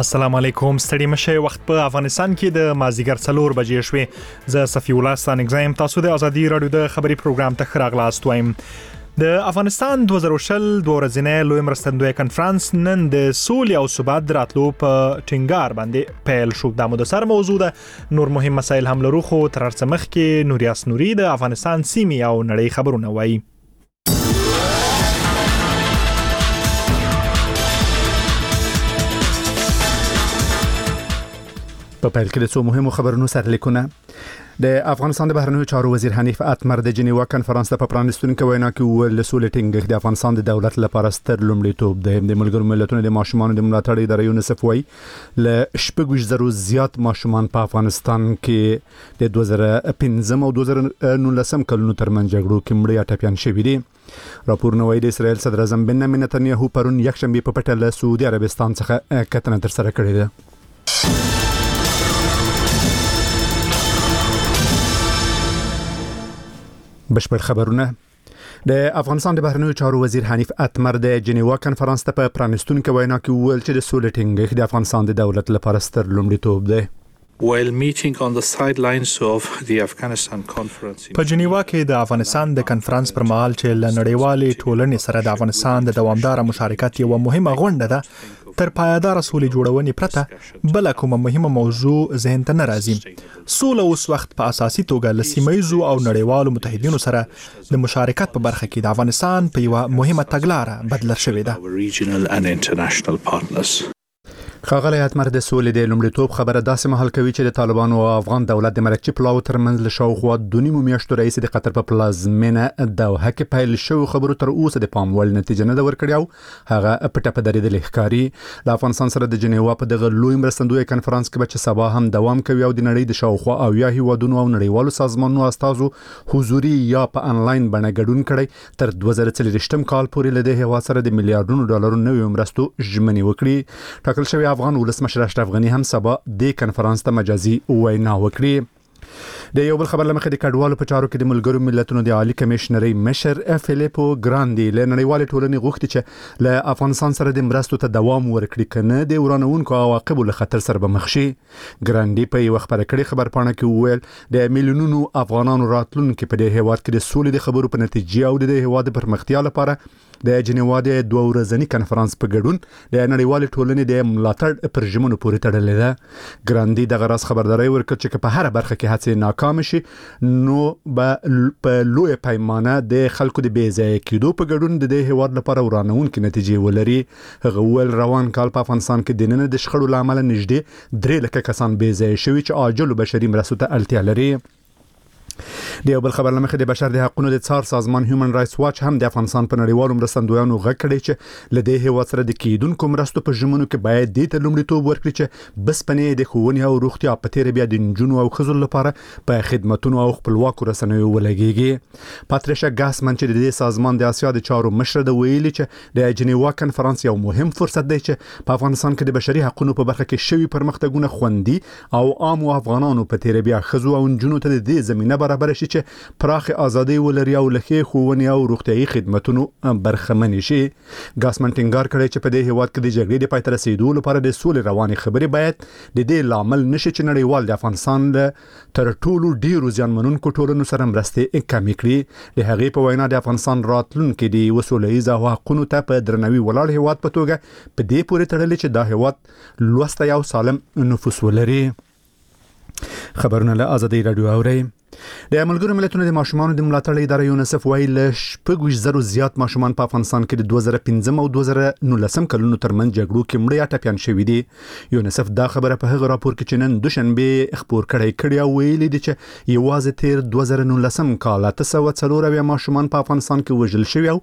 السلام علیکم ستړي مشه وخت په افغانستان کې د مازیګر 4 بجې شوې ز صفی الله ستانګزایم تاسو د ازادي رادیو د خبري پروګرام ته خراغلاست وایم د افغانستان 2020 د ورځې لوی مرستندوی کانفرنس نن د سولې او ثبات راتلو په ټینګار باندې پیل شو د مدثر موضوع ده نور مهم مسایل هم لرو خو تر څه مخکې نوریاس نوري د افغانستان سیمې او نړۍ خبرونه وایي په پیل کې د څو مهمو خبرونو سرلیکونه د افغانستان د بهرنیو چارو وزیر حنیف اتمر د جنیوا کانفرنس ته په پرانستونکو وینا کې ول سولې ټینګښت د افغانستان د دولت لپاره ستر لومړیتوب دی د ملګرو ملتونو د ماشومان د ملاتړ ادارې یونیسف وایي ل شپږ زرو زیات ماشومان په افغانستان کې د 2015 او 2019 کلونو ترمنځ جګړو کې مړه یا ټپيان شوي دي راپور نوې د اسرائیل صدر اعظم بنیامین نتنیاهو پرون یکشنبه په پټه له سعودي عربستان څخه کتنه تر سره کړې ده بشپړ خبرونه د افغانستان د بهرنیو چارو وزیر حنیف اتمر د جنیوا کانفرنس ته په پرانستونکو وینا کې ویل چې د سولې ټینګښت د افغانستان د دولت لپاره ستر لومړیتوب دی While meeting on the sidelines of the Afghanistan conference په جنیوا کې د افغانستان د کانفرنس پر مهال چې لنړیوالې ټولنې سره د افغانستان د دوامدار مشارکت یو مهمه غونډه ده تر پایدار سولې جوړونې پرته بل کومه مهمه موضوع ذهن ته نه راځي سوله اوس وخت په اساسي توګه له سیمایزو او نړیوالو متحدینو سره د مشارکت په برخه کې د افغانستان په یو مهمه تګلاره بدل شوې ده خاغلی اتمر د سولې د لومړیتوب خبره داسې مهال کوي چې د طالبانو او افغان دولت د مرکزي پلاو ترمنځ له شاوخوا 2.5 میاشتو رئیس د قطر په پلازمینه دوحه کې پیل شو خبرو تر اوسه د پام وړ نتیجه نه ورکړی او هغه پټه په درېدل ښکاري د افغانستان سره د جنیوا په دغه لوی مرستندوی کانفرنس کې چې سبا هم دوام کوي او د نړۍ د شاوخوا او یا هیوادونو او نړیوالو سازمانونو استازو حضوري یا په انلاین بڼه ګډون کړي تر 2040 کال پورې له دې هوا سره د میلیارډونو ډالرو نوې مرستو ژمنې وکړي ټاکل شوی افغان ولسمشر اشرف غنی هم سبا د کانفرنس ته مجازي وینا وکړي د یو بل خبر لمخې د کډوالو په چارو کې د ملګرو ملتونو د عالی کمشنري مشر فلیپو ګراندي له نړیوالې ټولنې غوښتي چې له افغانستان سره د مرستو ته دوام ورکړي کنه د ورانونکو عواقب له خطر سره به مخ شي ګراندي په یو خبره کړي خبر پاڼه کې ویل د میلیونونو افغانانو راتلونکو په دې هیواد کې د سولې د خبرو په نتیجه او د هیواد پرمختیا لپاره د جنیوا د 2 ورځنی کانفرنس په ګډون د نړیوالې ټولنې د ملاتړ پر ژمنو پورې تړلې ده ګراندي د غراس خبرداري ورکړ چې په هر برخه کې هڅې ناکام شي نو په لوی پیمانه د خلکو د بیځای کېدو په ګډون د هیواد لپاره ورانونکو نتیجې ولري هغه ول روان کال په افغانستان کې د نن د شخړو لامل نږدې 3 لک کسان بیځای شوي چې عاجل بشري مرستو ته اړتیا لري د یو بل خبر لمخې د بشر د حقوقو د څار سازمان هیومن رائټس واچ هم د افغانستان په نړیوالو مرستندویانو غږ کړی چې له دې هیواد سره د کېدونکو مرستو په ژمنو کې باید د لومړیتوب ورکړي چې بسپنې د ښوونې او روغتیا په تیر بیا د نجونو او ښځو لپاره په خدماتونو او خپلواکو رسنیو ولګيږي پاتریشا ګاسمن چې د سازمان د اسیا د چارو مشر د ویلي چې د جنیوا کانفرنس یو مهم فرصت دی چې په افغانستان کې د بشري حقوقو په برخه کې شوی پرمختګونه خوندي او عام افغانانو په تیر بیا ښځو او نجونو ته د دې زمينه برابر شي چې پراخ ازادي ولري او لکه خوونی او روغتيایي خدماتونو برخمن شي ګاسمن ټینګار کړی چې په دې هیواد کې د جګړې د پای ته رسیدو لپاره د سولې رواني خبرې باید د دې لامل نشي چې نړیوال د افغانستان تر ټولو ډیرو ځانمنونکو ټولنو سره مرستې کمې کړي د هغې په وینا د افغانستان راتلونکو د وسوله‌ییز حقوقو ته په درنوي ولاړ هیواد په توګه په دې پورې تړلې چې دا هیواد لوسته یو سالم نفوس ولري خبرونه له ازادي رادیو اوري د ملګرو ملتونو د ماشومان د ملاتړ ادارې یونیسف وایي له 8,000 زیات ماشومان په افغانستان کې د 2015 او 2019 کلونو ترمنځ جګړو کې مړه یا ټپيان شوي دي یونیسف دا خبره په هغه راپور کې چې نن دوشنبه خبر کړی او ویلي دي چې یوازې تیر 2019 کال 904 ماشومان په افغانستان کې وژل شوي او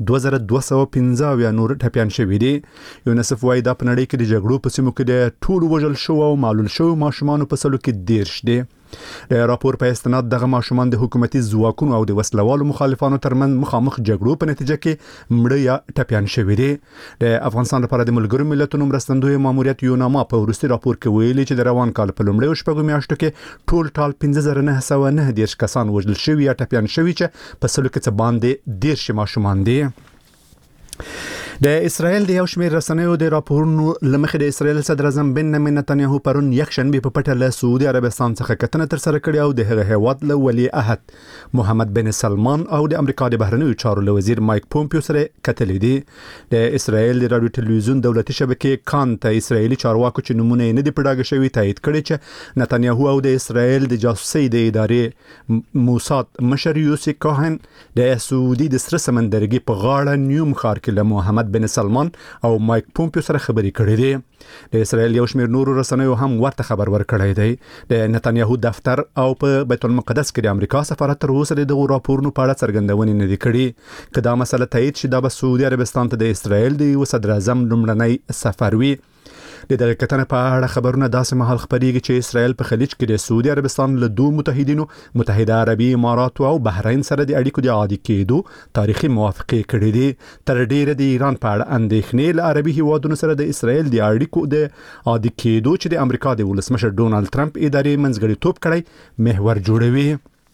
2215 نور ټپيان شوي دي یونیسف وایي دا په نړۍ کې د جګړو په سیمو کې د ټول وژل شو او معلول شو ماشومان په سلو کې 10 دي د راپور په استناد دغه ماشومان د حکومتي ځواکونو او د وسلوالو مخالفانو ترمن مخامخ جګړو په نتیجه کې مړه یا ټپيان شوي دي د افغانستان لپاره د ملګرو ملتونو مرستندوی ماموریت یوناما په ورستي راپور کې ویلي چې د روان کال په لومړیو شپږو میاشتو کې ټال 15909 کسان وژل شوي یا ټپيان شوي چې په سلو کې څه باندې 10 ماشومان دي د اسرائیل د یو شمېر رسنیو د راپورونو لمخې د اسرائیل صدر اعظم بنیامین نتنیاهو پرون یکشنبه په پټه له سعودي عربستان څخه کتنه تر سره کړې او د هغه هیواد له ولی عهد محمد بن سلمان او د امریکا د بهرنیو چارو له وزیر مایک پومپیو سره کتلې دي. د اسرائیل د رادیو ټلویزیون دولتي شبکې کان ته اسرائیلي چارواکو چې نمونه نه دی پړاګه شوی تایید کړی چې نتنیاهو او د اسرائیل د جاسوسي د ادارې موساد مشر یوسف کوهن د سعودي د سره سمندرګي په غاړه نیوم ښار کې له محمد بن سلمان او مایک پومپیو سره خبرې کړې دي. د اسرائیل یو شمېر نورو رسنیو هم ورته خبر ورکړی دی. د نتنیاهو دفتر او په بیت المقدس کې د امریکا سفارت تر اوسه د دغو راپورونو په اړه څرګندونې نه دي کړې. که دا مسله تایید شي دا به سعودي عربستان ته د اسرائیل د یو صدر اعظم لومړنی سفر وي. د دغه کتنې په اړه خبرونه داسې مهال خبرېږي چې اسرائیل په خلیج کې د سعودي عربستان له دوه متحدینو متحده عربي امارات او بحرین سره د اړیکو د عادي کېدو تاریخي موافقه کړې دي. تر ډیره د ایران په اړه اندېښنې له عربي هیوادونو سره د اسرائیل د اړیکو د عادي کېدو چې د امریکا د ولسمشر ډونالد ټرمپ ادارې منځګړیتوب کړی محور جوړوي.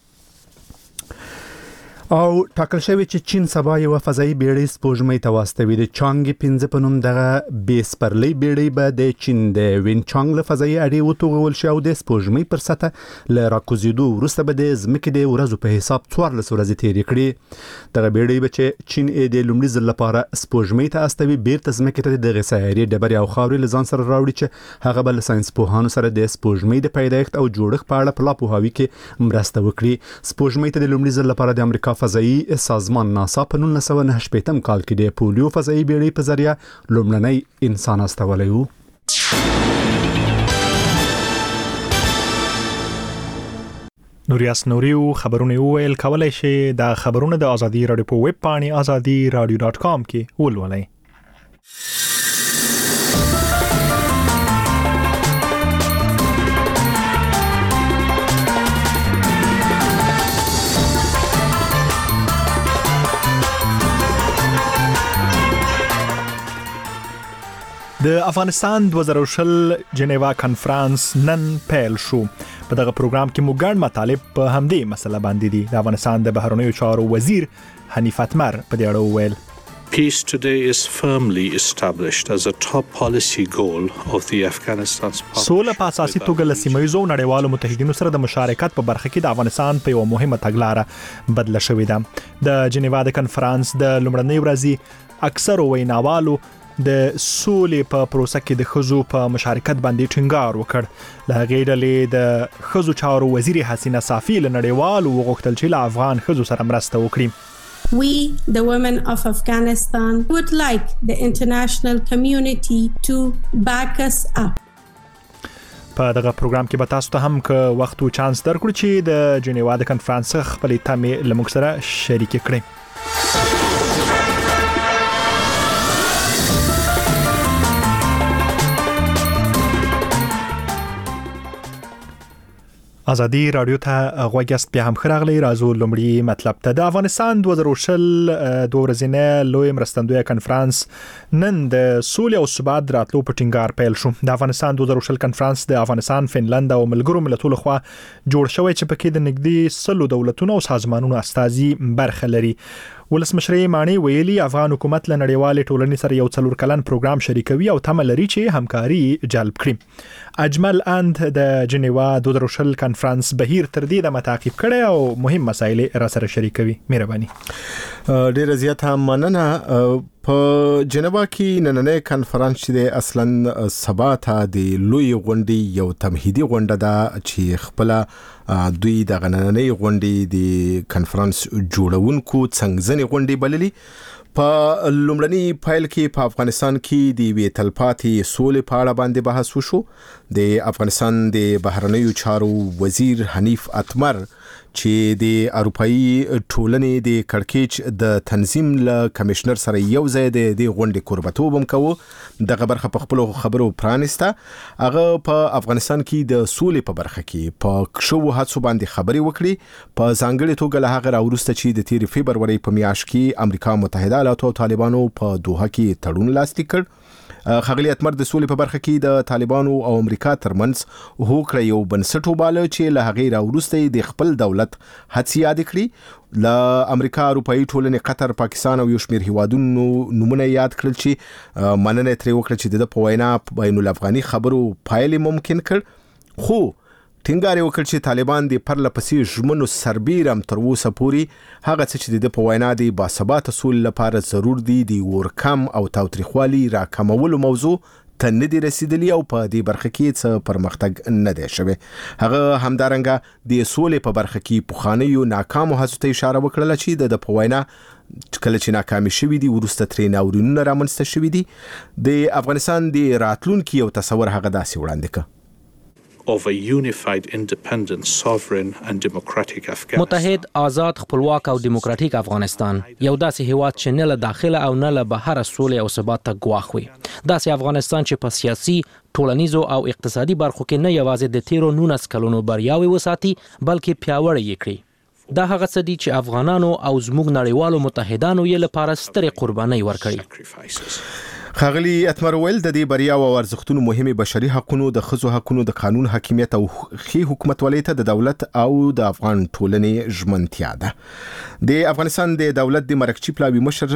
او ټاکل شوی چې چین سبا یو فضایي بیړۍ سپوږمۍ ته واستوي. د چانګ 15 په نوم دغه بیس پرلې بیړۍ به د چین د وین چانګ له فضایي اډې وتوغول شي او د سپوږمۍ پر سطح له راکوزیدو وروسته به د ځمکې د ورځو په حساب 14 ورځې تیرې کړي. دغه بیړۍ به چې چین د لومړي ځل لپاره سپوږمۍ ته استوي بیرته ځمکې ته د غسایري ډبرې او خاورې لزان سره راوړي چې هغه بل ساينس پوهانو سره د سپوږمۍ د پیدایښت او جوړښت په اړه پلا پوهاوي کې مرسته وکړي. سپوږمۍ ته د لومړي ځل لپاره د امریکا فضایي سازمان ناسا په 1998 کال کې د پولیو فضایي بیړۍ په ذریعہ لومړنی انسان استولی و. نوریاس نوریو خبرونه ویل کولای شي د خبرونه د ازادي رادیو په ویب پاڼې azadiradio.com کې ولولئ. د افغانستان 2020 جنیوا کانفرنس نن پیل شو. په دغه پروګرام کې موږ ګڼ مطالب په همدې مسله باندې دي. د افغانستان د بهرنیو چارو وزیر حنیف اتمر په دې اړه وویل Peace today is firmly established as a top policy goal of the Afghanistan's سوله په اساسي توګه له سیمه‌ییزو نړیوالو متحدینو سره د مشارکت په برخه کې د افغانستان په یو مهمه تګلاره بدله شوې ده. د جنیوا د کانفرنس د لومړنۍ ورځې اکثر ویناوالو د سولې په پروسه کې د خزو په مشارکت باندې ټینګار وکړ. له هغې ډلې د خزو چارو وزیر حسینه صافی له نړیوالو وغوښتل چې له افغان خزو سره مرسته وکړي. We, the women of Afghanistan, would like the international community to back us up. په دغه پروګرام کې به تاسو ته هم که وخت او چانس درکړو چې د جنیوا د کانفرنس خپلې تمې له موږ سره شریک کړئ. ازادي رادیو ته غوږیاست. بیا هم خراغلی راځو لومړی مطلب ته. د افغانستان 2020 دوه ورځې لوی مرستندوی کانفرنس نن د سولې او ثبات راتلو په ټینګار پیل شو. د افغانستان 2020 کانفرنس د افغانستان، فنلند او ملګرو ملتونو لخوا جوړ شوی چې پکې د نږدې 100 دولتونو او سازمانونو استازي برخه لري. ولسمشر مانی ویلي افغان حکومت له نړیوالې ټولنې سره یو 4 کلن پروګرام شریکوي او تمه لري چې همکاري جلب کړي. اجمل اند د جنیوا 2020 کانفرنس بهیر تر دې د متعقب کړي او مهم مسایل را سره شریکوي. مهرباني. ډیر زیاته مننه. په جنیوا کې نننې کانفرنس چې اصلا سبا ته د لوی غونډې یو تمهیدي غونډه ده چې خپل دوی د نننې غونډې د کانفرنس جوړونکو څنګه غونډې بللي. په لومړني فایل کې په افغانستان کې د وی تلپاتې سولې په اړه باندې بحث وشو. د افغانستان د بهرنیو چارو وزیر حنیف اتمر چې د اروپאי ټولنې د کړکېچ د تنظیم له کمشنر سره یو ځای د غونډې قربتوب هم کوو. دغه برخه په خپل خبرو پرانسته. هغه په افغانستان کې د سولې په برخه کې په شو هڅو باندې خبري وکړي. په ځانګړي توګه له هغه راورسته چې د 13 فبرवरी په میاشت کې امریکا متحده ایالات او طالبانو په دوحه کې تړون لاسلیک کړ. خغلی اتمر د سولې په برخه کې د طالبانو او امریکا ترمنځ هوکړه یو بنسټ وباله چې له هغه راورسته د خپل دولت هڅې یاد کړې ل امریکا اروپאי ټولنې قطر پاکستان او یو شمېر هیوادونو نمونه یاد کړل چې مننه ترې وکړه چې د پوینا بین الافغاني خبرو پایلې ممکن کړ خو ټینګار وکړ چې طالبان د پرله پسې ژمنو سربیرم تر اوسه پورې هغه څه چې د پوینا د باثبات اصول لپاره ضرور دي د ورکم او تاوتریخوالي راکمولو موضوع ته نه دي رسیدلی او په دې برخه کې څه پرمختګ نه دی شوی هغه همدارنګه د سولې په برخه کې پوخانیو ناکامو هڅو ته اشاره وکړه چې د پوینا کله چې ناکامي شوی دي ورسته ترې ناورینونه رامنځته شوی دي د افغانستان د راتلونکي یو تصور هغه داسې وړاندې کړ of a unified, independent, sovereign and democratic Afghanistan. متحد، آزاد، خپلواک او دیموکراتیک افغانستان یو داسې هیواد چې نه له داخله او نه له بهر سولې او ثبات ته ګواښ وي. داسې افغانستان چې په سیاسي، ټولنیزو او اقتصادي برخو کې نه یوازې د تیرو 19 کلونو بریاوې وساتي بلکې پیاوړې یې کړي. دا هغه څه دي چې افغانانو او زموږ نړیوالو متحدانو یې لپاره سترې قربانۍ ورکړي. خاغلی اتمر ویل د دې بریا او ارزښتونو مهمه بشري حقوقو د ښځو حقوقو د قانون حاکمیت او خي حکومتولۍ ته د دولت او د افغان ټولنې ژمنتیا ده. د افغانستان د دولت د مرکچی پلاوی مشر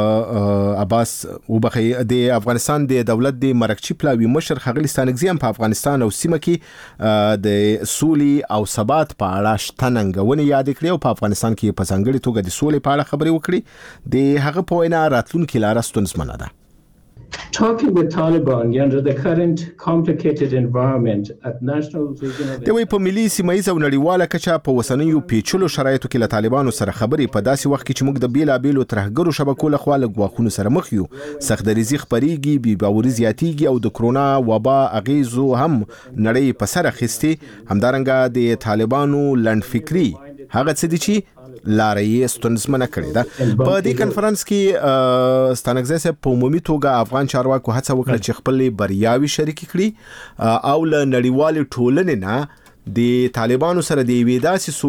عباس وبخي د افغانستان د دولت د مرکچی پلاوی مشر خاغلی ستانګزیم په افغانستان او سیمه کې د سولې او ثبات په اړه شتننګونه یاد کړې او په افغانستان کې په ځانګړي توګه د سولې په اړه خبرې وکړي. د هغه په وینا راتلونکي لاره ستونزمنه ده. Talking with Taliban under the current complicated environment at national regional د وی په ملي سیمایي او نړیواله کچه په وسنیو پیچلو شرایطو کې له طالبانو سره خبرې په داسې وخت کې چې موږ د بیلابیلو ترهګرو شبکو له خوا له ګواښونو سره مخ یو سختدریزي خبريږي بي باوري زیاتیږي او د کرونا وبا اغیزو هم نړۍ په سر اخیستي همدارنګه د طالبانو لنډفکري هغه څه دي چې لارې ستونزمنه کړې ده. په دې کانفرنس کې ستانګزه په عمومي توګه افغان چارواکو هڅه وکړه چې خپل بریاوي شریک کړي او له نړیوال ټولنې نه د طالبانو سره د ویداسي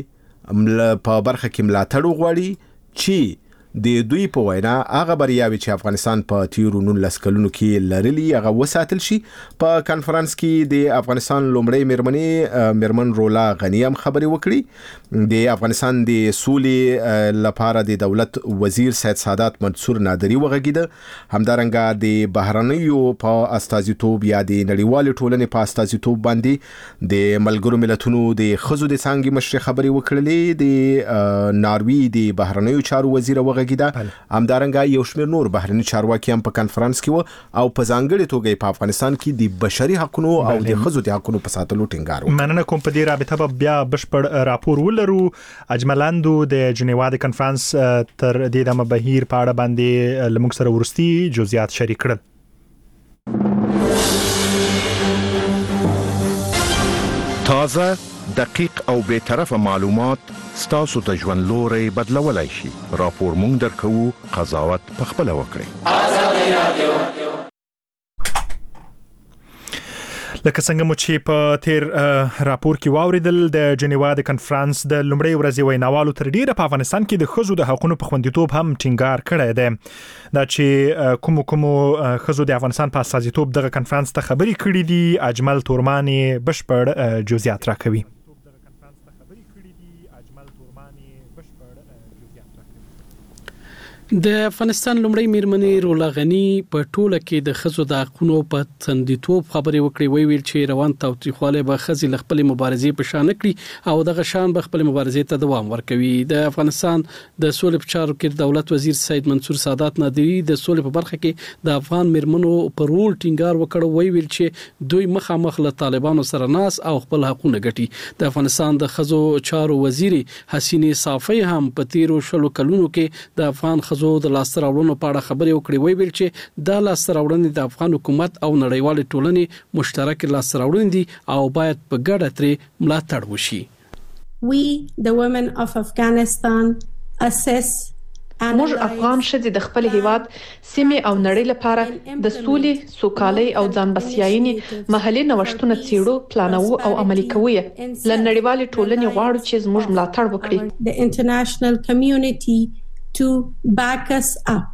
سولې په برخه کې ملاتړ وغواړي چې د دوی په وینا هغه بریاوي چې افغانستان په تیرو 19 کلونو کې لرلي هغه وساتل شي. په کانفرنس کې د افغانستان لومړی میرمن رولا غنی هم خبرې وکړي. د افغانستان د سولې لپاره د دولت وزیر سید سادات منصور نادری وغږیده همدارنګه د بهرنیو په استازیتوب یا د نړیوال ټولنې په استازیتوب باندې د ملګرو ملتونو د خزو د څنګه مشر خبرې وکړلې. د ناروی د بهرنیو چارو وزیر همدارنګه یو شمېر نور بهرني چارواکي هم په کانفرنس کې و او په ځانګړي توګه په افغانستان کې د بشري حقوقو او د ښځو د حقوقو په ساتلو ټینګار وکړ. مننه کوم په دې رابطه به بیا بشپړ راپور ولرو. اجملاندو د جنیوا د کانفرنس تر دې دمه بهیر په اړه باندې لمږ سره ورستي جزئیات شریک کړل. تازه، دقیق او بے طرفه معلومات ستاسو د ژوند لوري بدلولای شي. راپور مونږ درکو، قضاوت په خپل وکړئ. آزادي رادیو لکه څنګه مو چې په تیر راپور کې واوریدل د جنیوا د کانفرنس د لومړۍ ورځې ویناوالو تر ډیره په افغانستان کې د ښځو د حقوقو په خوندیتوب هم ټینګار کړی دی. دا چې کوم ښځو د افغانستان په استازیتوب دغه کانفرنس ته خبرې کړې دي اجمل تورمانی بشپړ جزئیات راکوي. د افغانستان لومړی میرمنې رولا غنی په ټوله کې د خزو د حقوقو په تندیتوب خبرې وکړې. ویل چې روان تاوتریخواله به خزي خپل مبارزې په شان کړي او دغه شان به خپل مبارزې ته دوام ورکوي. د افغانستان د سولې په چارو کې دولت وزیر سید منصور سادات نادری د سولې په برخه کې د افغان میرمنو پر رول ټینګار وکړ. ویل چې دوی مخامخ له طالبانو سره ناس او خپل حقوقونه ګټي. د افغانستان د خزو چارو وزیر حسینه صافی هم په تیرو شلو کلونو کې د افغان خزو د لاستراوړنو په اړه خبرې وکړې. ویل چې دا لاستراوړنې د افغان حکومت او نړیوال ټولنې مشترک لاستراوړنې دي او باید په ګډه ترې ملاتړ وشي. We the women of Afghanistan assess موږ افغان ښځې د خپل هیواد سیمې او نړۍ لپاره د سولې، سوکالۍ او ځان بسیاینې محلي نوښتونه څیړو، پلانوو او عملي کوو. له نړیوالې ټولنې غواړو چې زموږ ملاتړ وکړي. The international community to back us up.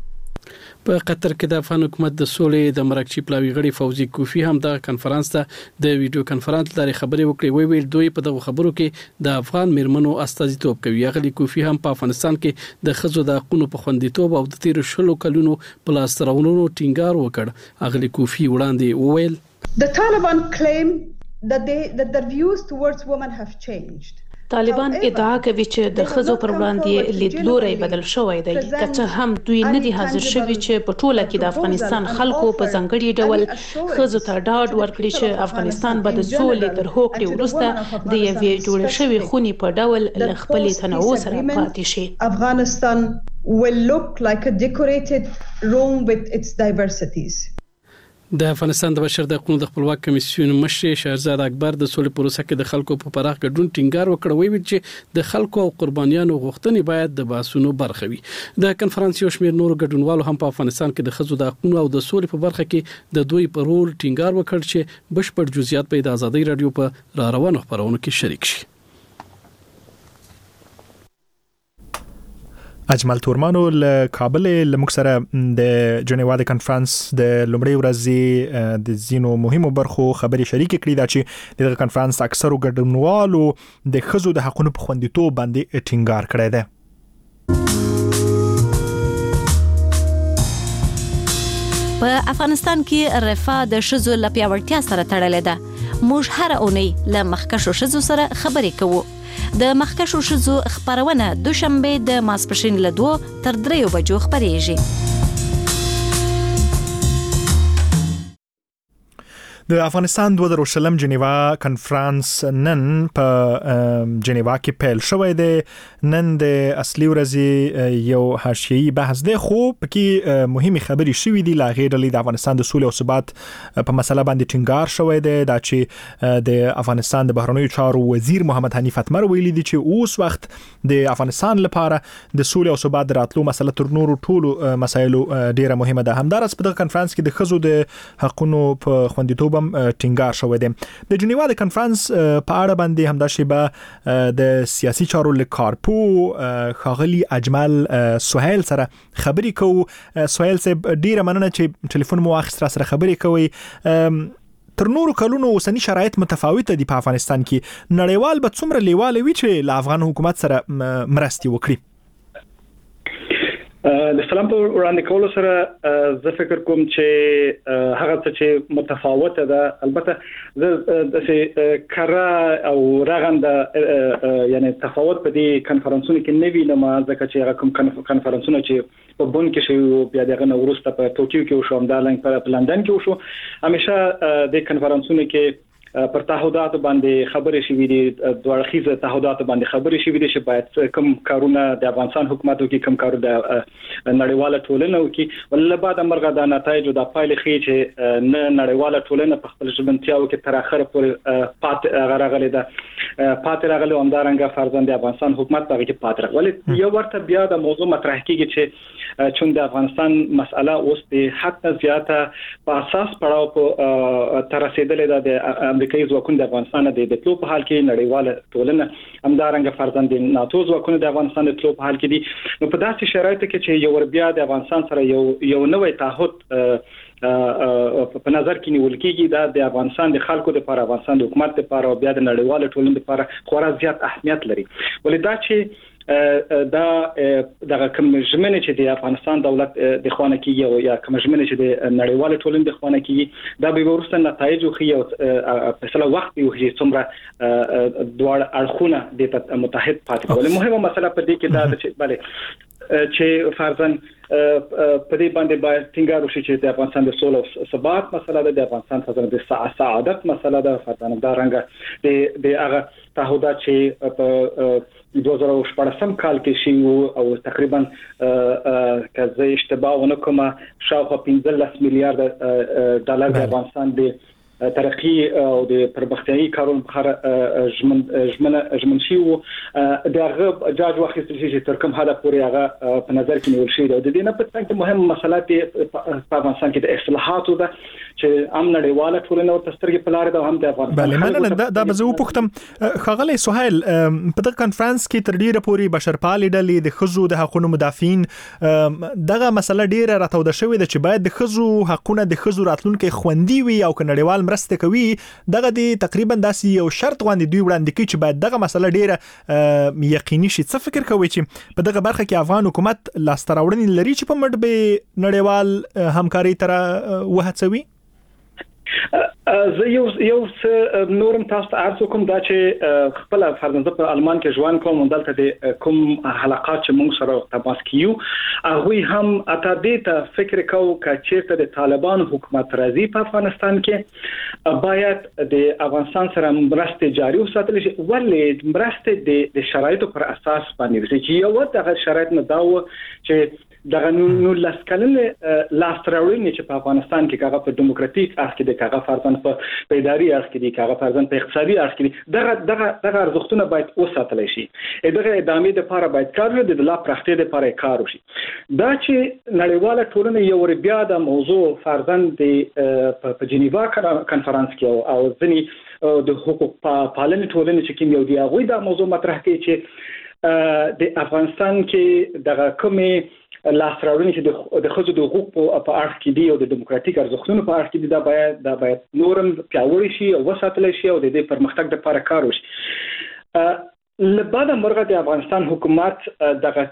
په قطر کې د افغان حکومت د سولې د مرکزی پلاوی غړي فوزي کوفی هم د کانفرنس ته د ویډیو کانفرنس لارې خبرې وکړې. ویل دوی په دغه خبرو کې د افغان میرمنو استازیتوب کوي. غلي کوفی هم په افغانستان کې د خزو د حقوقو په خوندیتوب او د تیر شلو کلونو په لاس راوړلو ټینګار وکړ. غلي کوفی وړاندې وویل The Taliban claim that their views towards women have changed. طالبان ادعا کوي چې د خزو پر وړاندې لیدلوري بدل شوی دی. که هم دوی نه دي حاضر شوي چې په ټوله کې د افغانستان خلکو په ځانګړي ډول خزو ته ډاډ ورکړي چې افغانستان به د سولې تر هوکړې وروسته د یوې جوړې شوې خونې په ډول له خپلې تنوع سره پاتې شي. Afghanistan will look like a decorated room with its diversities. د افغانستان د بشر د حقوقو د خپلواک کمیسیون مشر شهرزاد اکبر د سولې پروسه کې د خلکو په پراخ ګډون ټینګار وکړ. ویل چې د خلکو او قربانیانو غوښتنې باید د باسونو برخه وي. د کانفرنس یو شمېر نور ګډونوالو هم په افغانستان کې د خزو د حقوقو او د سولې په برخه کې د دوی په رول ټینګار وکړ چې بشپړ جزئیات په د ازادي رادیو په را روانو خبرونو کې شریک شي. اجمل تورمانو له کابل لمک سره د جنیوا د کانفرنس د لومړۍ ورځې د زینو مهمو برخو خبري شریک کړي دا چې د کانفرنس اکثرو ګډونوالو د خزو د حقوقو په خوندیتوب باندې ټینګار کړی دی. په افغانستان کې رفاه د شذو لپیاوړتیا سره تړلې ده. موږ هر اونۍ له مخکښو شذو سره خبرې کوو. د مخکښو شذو خبرونه دوشنبه د ماسپښین له 2 تر 3 بجو خبرېږي. د افغانستان 2020 جنیوا کانفرنس نن په جنیوا کې پیل شوی دی. نن د اصلي ورځې یو حاشیه‌ای بحث دی خو پکې مهمه خبرې شوې دي. لا غیر د افغانستان د سولې او ثبات په مسله باندې ټینګار شوی دی. دا چې د افغانستان د بهرنیو چارو وزیر محمد حنیف اتمر ویلي دي چې اوس وخت د افغانستان لپاره د سولې او ثبات راتلو مسله تر نورو ټولو مسایلو ډیره مهمه ده. همدارس په دغه کانفرنس کې د خزو د حقوقو په خوندیتوب ټینګار شوی دی. د جنیوا د کانفرنس په اړه باندې همدا شیبه د سیاسي چارو لکارپو خاغلی اجمل سهیل سره خبرې کوو. سهیل صاحب ډیره مننه چې ټلیفون مو واخیست سره خبرې کوي. تر نورو کلونو اوسنی شرایط متفاوته دي په افغانستان کې. نړیوال به څومره لیواله وي چې له افغان حکومت سره مرستې وکړي؟ د سلام په وړاندې کولو سره زه فکر کوم چې هغه څه چې متفاوته ده البته د کارا او رغنده یعنی تفاوت په دې کانفرنسونو کې نه وینم ځکه چې هغه کوم کانفرنسونه چې په بون کې شوی بیا دغه نورسته په ټوکیو کې وشو همدارنګ په لندن کې وشو. همیشه د کانفرنسونو کې پر تعهدات باندې خبرې شوې دي. دوه اړخیزه تعهدات باندې خبرې شوې دي چې باید کوم کارونه د افغانستان حکومت وکړي کوم کارونه د نړیواله ټولنه وکړي. ولله بعد مرغه د نتایج او د پایلې خې چې نه نړیواله ټولنه په خپل ژمنتیاو کې تر اخره پورې پات غراغلي ده پات راغلي همدارنګه فرزند افغانستان حکومت په کې پات راغلي. یو ورته بیا د موضوع مطرح کیږي چې چون د افغانستان مسأله اوس د حد زیاته په اساس پړاو په تر رسیدلې ده. امریکایي ځواکونه د افغانستان د دپلو په حال کې نړیواله ټولنه همدارنګه فرزند ناتو ځواکونه د افغانستان د دپلو په حال کې دي. نو په داسې شرایطو کې چې یو ور بیا د افغانستان سره یو نوې تعهد په نظر کې نیول کېږي دا د افغانستان د خلکو لپاره افغانستان د حکومت لپاره او بیا د نړیواله ټولنې لپاره خورا زیات اهمیت لري. ولې دا چې دا دغه کوم ژمنه چې د افغانستان دولت د خوانه کیږي او یا کوم ژمنه چې د نړیواله ټولنې د خوانه کیږي دا به ورسته نتایج خو یو په سلا وخت یو چې څومره دوه اړخونه د متحد پاتې کول. مهمه مسله په دې کې دا چې bale چې فرضاً په دې باندې باید ټینګار وشي چې د افغانستان د سولې او ثبات مسله ده د افغانستان فرضاً د سعادت مسله ده فرضاً دا رنګ د هغه تعهدات چې په 2014 کال کې شي او تقریبا کزه اشتباه ونه کومه شاوخوا 15 میلیارډ ډالر د افغانستان د ترقی او د پرمختیايي کارونو په ژمن شي او دغه جاج واخیستل شي چې تر کوم حد پورې هغه په نظر کې نیول شي د دې نه په څنګه مهم مسله په افغانستان کې د اصلاحاتو ده چې هم نړیواله ټولنه او تسترګې په لار ده هم د افغانستان بله مننه دا به زه وپوښتم ښاغلی سهیل په دغه کنفرانس کې تر ډیره پورې بشرپالې ډلې د ښځو د حقوقو مدافعین دغه مسله ډیره راتوده شوې ده چې باید د ښځو حقونه د ښځو راتلونکي خوندي وي او که نړیوال مرسته کوي دغه د تقریبا داسې یو شرط غوندې دوی وړاندې کوي چې باید دغه مسله ډیره یقیني شي. څه فکر کوئ چې په دغه برخه کې افغان حکومت لاسته راوړنې لري چې په مټ به نړیوال همکاري تر وهڅوي؟ زه یو نورم تاسو ته عرض کوم دا چې خپل فرضاً په آلمان کې ژوند کوم دلته د کوم حلقات چې موږ سره تماس کیو هغه هم اته دې ته فکر کوو چې چیرته د طالبان حکومت راځي په افغانستان کې باید د افغانستان سره مرسته جاري وساتل شي ولې مرسته د شرایطو پر اساس باندې چې یو دغه شرایط نه داو چې دغه نو لاسکلنه لاستراوړنې چې په افغانستان کې هغه په دیموکراتیک اړخ کې د هغه فرضاً په اداري اړخ کې د هغه فرضاً په اقتصادي اړخ کې دغه ارزښتونه باید وساتل شي دغه ادامې لپاره باید کار وشي د لا پراختیا لپاره کار وشي دا چې نړیواله ټولنه یو ور بیا د موضوع فرضاً په جنیوا کنفرانس کې او ځنی د حقوق پالنې ټولنې چې کوم یو دی هغه دا موضوع مطرح کوي چې د افغانستان کې دغه کومې لاسراوړنې چې د خځو د حقوق په اړه کې دي او د دیموکراتیک ارزښتونو په اړه کې دي دا باید نورم پیاوړی شي او وساتل شي او د دې پرمختګ لپاره کار وشي. لبعد مرغه د افغانستان حکومت دغه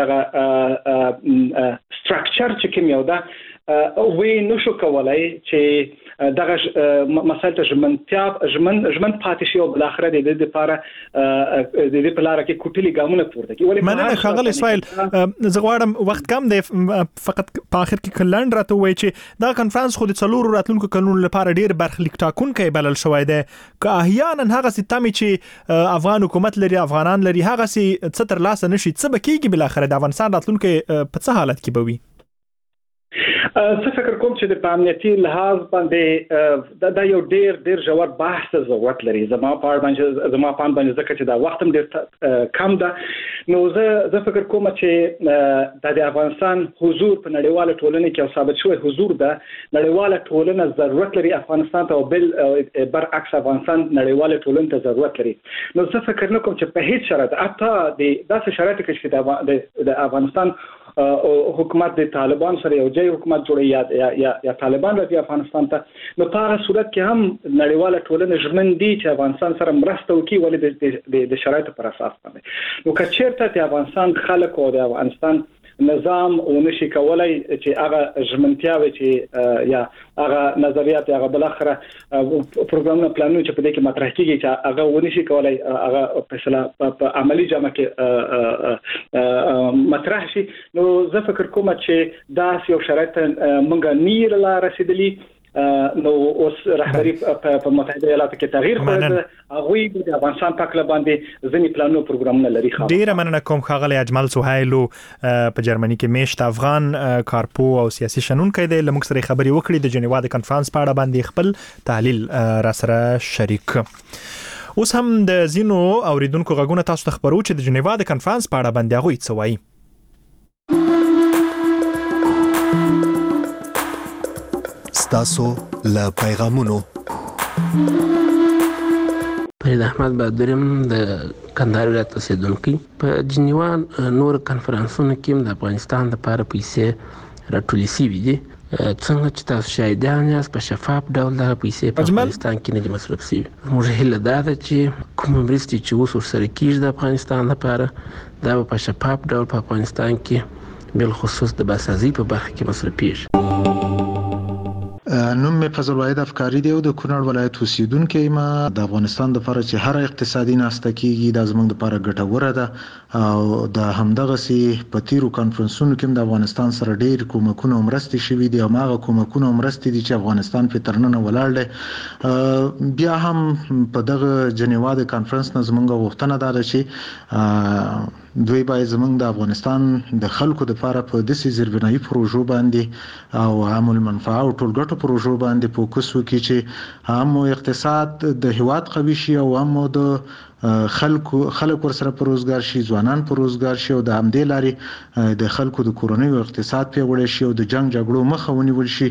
سټراکچر چې کوم یو دا وی نشو کولای چې دغه مسایل ته ژمن پاتې شي او بل اخر د دې لپاره د دې په لار کې کوټلي ګامونه پورته کوي. مننه ښاغلی سهیل زه غواړم وخت کم دی فقط په اخر کې کلند راته وایي چې دا کنفرانس خو د څلورو راتلونکو کلونو لپاره ډیر برخلیک ټاکونکی بلل شوی دی که احیانا هغه ستامي چې افغان حکومت لري افغانان لري هغه سي څه تر لاسه نشي څه بکیږي بل اخر د افغانستان راتلونکو په څه حالت کې بوي؟ څه فکر کوم چې د امنیتي لحاظ باندې دا یو ډیر ژور بحث ضرورت لري زما په باندې ځکه چې دا وخت هم ډیر کم ده نو زه فکر کوم چې د افغانستان حضور په نړیواله ټولنه کې او ثابت شوی حضور ده نړیواله ټولنه ضرورت لري افغانستان ته او بل برعکس افغانستان نړیواله ټولنه ته ضرورت لري نو زه فکر نه کوم چې په هیڅ شرایط حتی د داسې شرایط کې چې د افغانستان حکومت د طالبان سره یو ځای حکومت جوړي یا طالبان راځي افغانستان ته نو په هغه صورت کې هم نړیواله ټولنه ژمن دي چې افغانستان سره مرسته وکړي ولې د شرایطو پر اساس باندې نو که چیرته د افغانستان خلک او د افغانستان نظام ونشي کولای چې هغه ژمنتیاوي چې یا هغه نظریات هغه بل اخره پروګرامونه پلانونه چې په دې کې مطرح کیږي چې هغه ونشي کولای هغه په عملی جامه کې مطرح شي نو زه فکر کوم چې دا یو شرایط مونږه نیر لا رسیدلی نو اوس رهبری په متحده ایالاتو کې تغییر کړی هغه د افغانستان په کله باندې ځینې پلانونه پروګرامونه لري. ډیره مننه کوم ښاغلی اجمل سهیل په جرمني کې میشت افغان کارپو او سیاسي شنونکی دی لمږ سره خبري وکړي د جنیوا د کنفرانس په اړه باندې خپل تحلیل را سره شریک. اوس هم د زینو اوریدونکو غږونه تاسو ته خبرو چې د جنیوا د کنفرانس په اړه باندې هغه څه وایي. ستاسو له پیغامونو فرید احمد بهادرم د کندهار ولایت اوسیدونکی په جنیوا نور کنفرانسونو کې د افغانستان لپاره پیسې راټولې شوې دي څنګه چې تاسو شاهدان یاست په شفاف ډول د پیسې په افغانستان کې نه دي مصرف شوي موږ هیله ده چې کوم مرستې چې اوس ورسره کېږي د افغانستان لپاره دا په شفاف ډول په افغانستان کې بل خصوص د باسازي په برخه کې مصرفېږي. نوم می فضل واحد افکاری دی او د کونړ ولایت اوسیدونکی ما د افغانستان د لپاره چې هر اقتصادي ناسته کیږي د زمنګ لپاره ګټوره ده او د همدغه سي پتیرو کانفرنسونو کې د افغانستان سره ډیر کومکونه مرستې شوي دي او ماغه کومکونه مرستې دي چې افغانستان په ترننه ولاړ دی. بیا هم په دغه جنیوا د کانفرنس نه زمنګ غوښتنه ده چې دوی باید زمونږ د افغانستان د خلکو لپاره په داسې زیربنایي پروژو باندې او عام المنفعه او ټولګټو پروژو باندې فوکس وکړي چې هم اقتصاد د هیواد قوي شي او هم د خلک ورسره په روزګار شي، ځوانان په روزګار شي او د همدې لارې د خلکو د کورنۍ او اقتصاد پیاوړی شي او د جنگ جګړو مخه ونیول شي.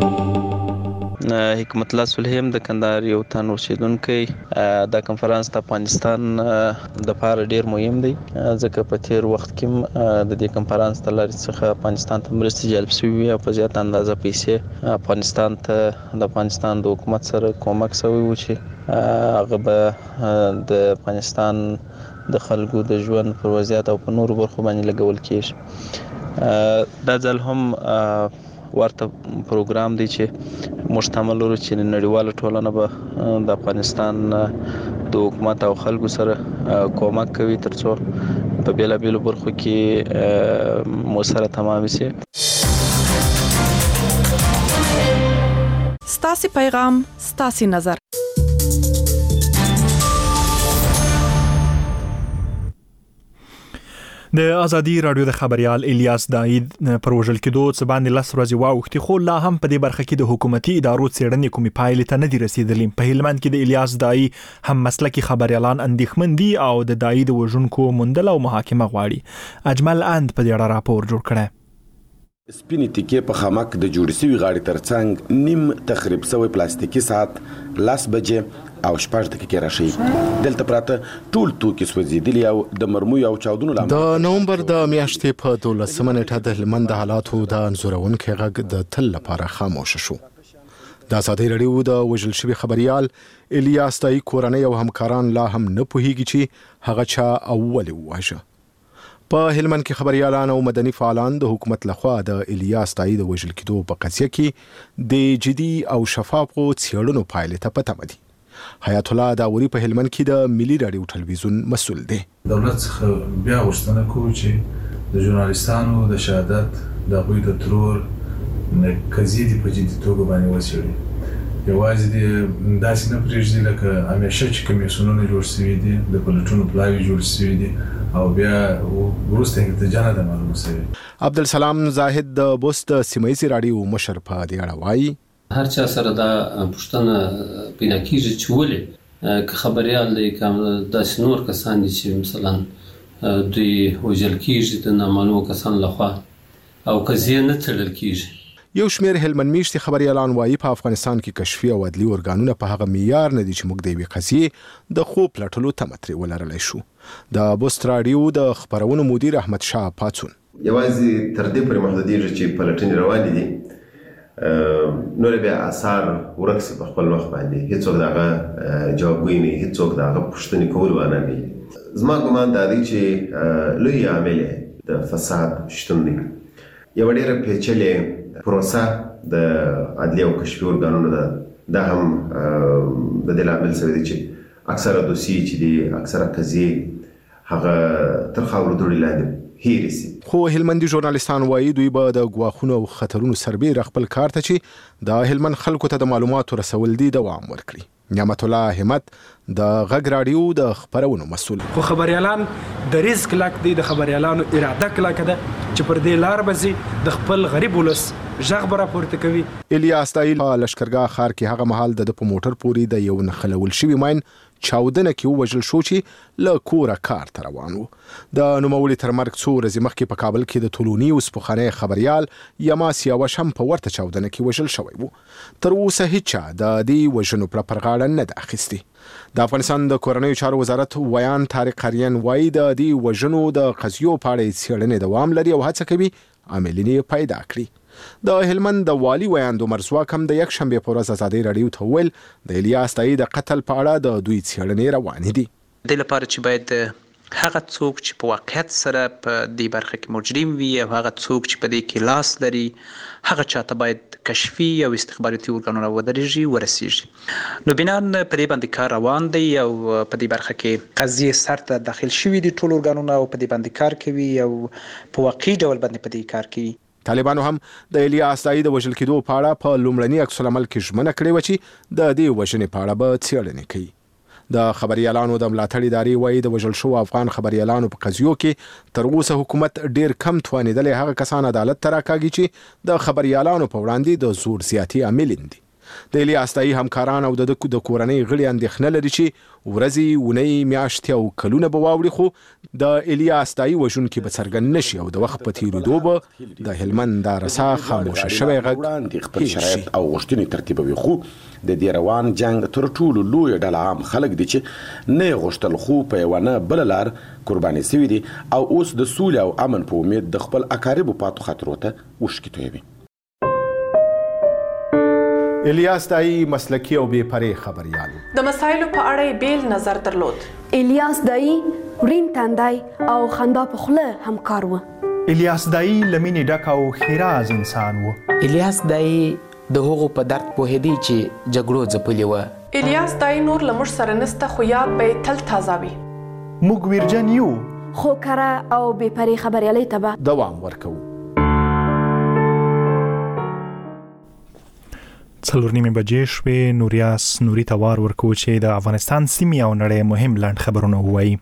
حکمت الله صلحیم د کندهار یو تن اوسیدونکی، دا کنفرانس د افغانستان د لپاره ډیر مهم دی ځکه په تیر وخت کې د دې کنفرانس د لارې څخه افغانستان ته مرستې جلب شوې او په زیات اندازه پیسې افغانستان ته د افغانستان د حکومت سره کومک شوی و چې هغه به د افغانستان د خلکو د ژوند پر وضعیت او په نورو برخو باندې لګول کېږي. دا ځل هم ورته پروګرام دی چې مشتمل لري چې نړیواله ټولنه به د افغانستان د حکومت او خلکو سره کومک کوي ترڅو په بیلابیلو برخو کې مو سره تمام شي. ستاسو پیغام ستاسو نظر. د ازادي رادیو د خبريال الیاس داید پر وژل کېدو څه باندې لس ورځې واوښتي، خو لا هم په دې برخه کې د حکومتي ادارو څېړنې کومې پایلې ته نه دي رسیدلې. په هلمند کې د الیاس دای هم مسلکي خبريالان اندېښمن دي او د دای د وژونکو موندل او محاکمه غواړي. اجمل اند په دې اړه راپور جوړ کړی. سپینې تیکې په خامک د جوړ شوي غاړې ترڅنګ نیم تخریب شوی پلاستیکي ساعت 10 بجې او 6 دقیقې راشي. دلته پراته ټول توکي سوځېدلي او د مرمۍ او چاودنو لامل د نومبر د میاشتې په 12 نیټه د هلمند د حالاتو د انځورونکي غږ د تل لپاره خاموش شو. د ازادي رادیو د وژل شوي خبريال الیاس دای کورنۍ او همکاران لا هم نه پوهیږي چې هغه چا اول وواژه. په هلمند کې خبريالان او مدني فعالان د حکومت لخوا د الیاس دای د وژل کېدو په قضیه کې د جدي او شفافو څېړنو پایلې ته پته مدي. حیات الله داوري په هلمند کې د ملي رادیو ټلویزیون مسؤل دی. دولت څخه بیا غوښتنه کوي چې د ژورنالیستانو د شهادت د غوي د ترور قضیې په جدي توګه باندې وڅېړي. یوازې د داسې نه پرېږدي لکه همیشه چې کمیسیونونه جوړ شوي دي، د پلټونو پلاوي جوړ شوي دي او بیا وروسته انتجانه د معلومه شوي. عبدالسلام زاهد د بوست سیمایي رادیو مشر په دې اړه وایي هر چا سره دا پوښتنه پیدا کیږي چې ولې که خبريال دی کوم داسې نور کسان دي چې مثلا دوی وژل کیږي د نامعلومو کسانو لخوا او قضیه نه څېړل کیږي. یو شمیر هلمند میشتي خبريالان وایي په افغانستان کې کشفي او عدلي ارګانونه په هغه معیار نه دي چې موږ د یوې قضیې د خوب پلټلو تمتري ولرلی شو. د بوست رادیو د خبرونو مدیر احمد شاه پاتون یوازې تر دې پورې محدودیږي چې پلټنې روانې دي، نور بیا آثار ورکسي په خپل وخت باندې هیڅوک دغه جوابګوی نه، هیڅوک دغه پوښتنې کول ونه کوي. زما ګمان دا دی چې لوی عامل د فساد شتون دی. یو ډېر پیچلې پروسه د عدلي او کشفي ارګانونو ده هم د دې لامل شوی دی چې اکثره دوسیې چې دي، اکثره قضیې هغه تر خاورو دوړې لاندې هیرې سي. خو هلمندي ژورنالیستان وایي دوی به د ګواښونو او خطرونو سربېره خپل کار ته چې د هلمند خلکو ته د معلوماتو رسول دي دوام ورکړي. نعمت الله همت د غږ رادیو د خبرونو مسؤل. خو خبريالان د ریسک لاک دي، د خبريالانو اراده کلک ده چې پر دې لار بزي د خپل غریب ولس ژغ برا پورته کوي. الیاس دای په لشکرګاه ښار کې هغه مهال د په موټر پوري د یو نخلول شوی ماین چاودنه کې وژل شو چې له کوره کار ته روان و. د نوموړي تر مرګ څو ورځې مخکې په کابل کې د ټولونی اوس پخوانی خبريال یماس یاوش هم په ورته چاودنه کې وژل شوی و. تر اوسه هیڅ د دې وژنو پر غاړه نه ده اخیستي. د افغانستان د کورنیو چارو وزارت ویان طارق قریان وایي د دې وژنو د قضیو په اړه څېړنې دوام لري او هڅه کوي عاملین یې پیدا کړي. د هلمند د والی ویاند عمر زواک هم د یک شنبه په ورځ ازادي رادیو ته ویل د الیاس دای د قتل په اړه د دوی څېړنې روانې دي. د لپاره چې باید هغه څوک چې په واقعیت سره په دې برخه کې مجرم وي او هغه څوک چې په دې کې لاس لري هغه چاته باید کشفي او استخباراتي ارګانونه ودرېږي ورسیږي. نو بنان په دې باندې کار روان دی او په دې برخه کې قضیه سرته داخل شوي دي ټول ارګانونه او په دې باندې کار کوي او په واقعي ډول باندې په دې کار کوي. طالبانو هم د الیاس دای د وژل کېدو په اړه په لومړني عکس العمل کې ژمنه کړې و چې د دې وژنې په اړه به څېړنې کوي. د خبريالانو د ملاتړ ادارې وایي د وژل شو افغان خبريالانو په قضیو کې تر اوسه حکومت ډیر کم توانیدل هغه کسان عدالت ته راکاږي چې د خبريالانو په وړاندې د زور زیاتی عامل دي. د الیاس دای همکاران او د کورنۍ غړي اندېښنه لري چې ورځي ونی میاشتې او کلونه به واوړي خو د الیاس دای وژونکي به څرګند نشي او د وخت په تیریدو به د هلمند د رسا خاموشه شوی غږ خپل شرایط او غوښتنې ترتیبوي. خو د دې روان جنگ تر ټولو لوی ډله عام خلک دي چې نه غوښتل خو په یو نه بل لار قرباني سوي دي او اوس د سولې او امن په امید د خپل اقاربو پاتو خطرو ته وشکې تویوي. الیاس دای مسلکی او بې پرې خبريال د مسایلو په اړه بیل نظر درلود. الیاس دای ورین تندای او خندا په خوله همکار و. الیاس دای لمینې ډک او خیراز انسان و. الیاس دای د هغو په درد پوهېدی چې جګړو ځپلې و. الیاس دای نور له موږ سره نسته خو یاد به تل تازه وي. موږ ویرجن یو خو کره او بې پرې خبريالۍ ته به دوام ورکوو. 4:30 بجې شوې. نوریاس نوري توار ورکو چې د افغانستان سیمې او نړۍ مهم لاند خبرونه وایي.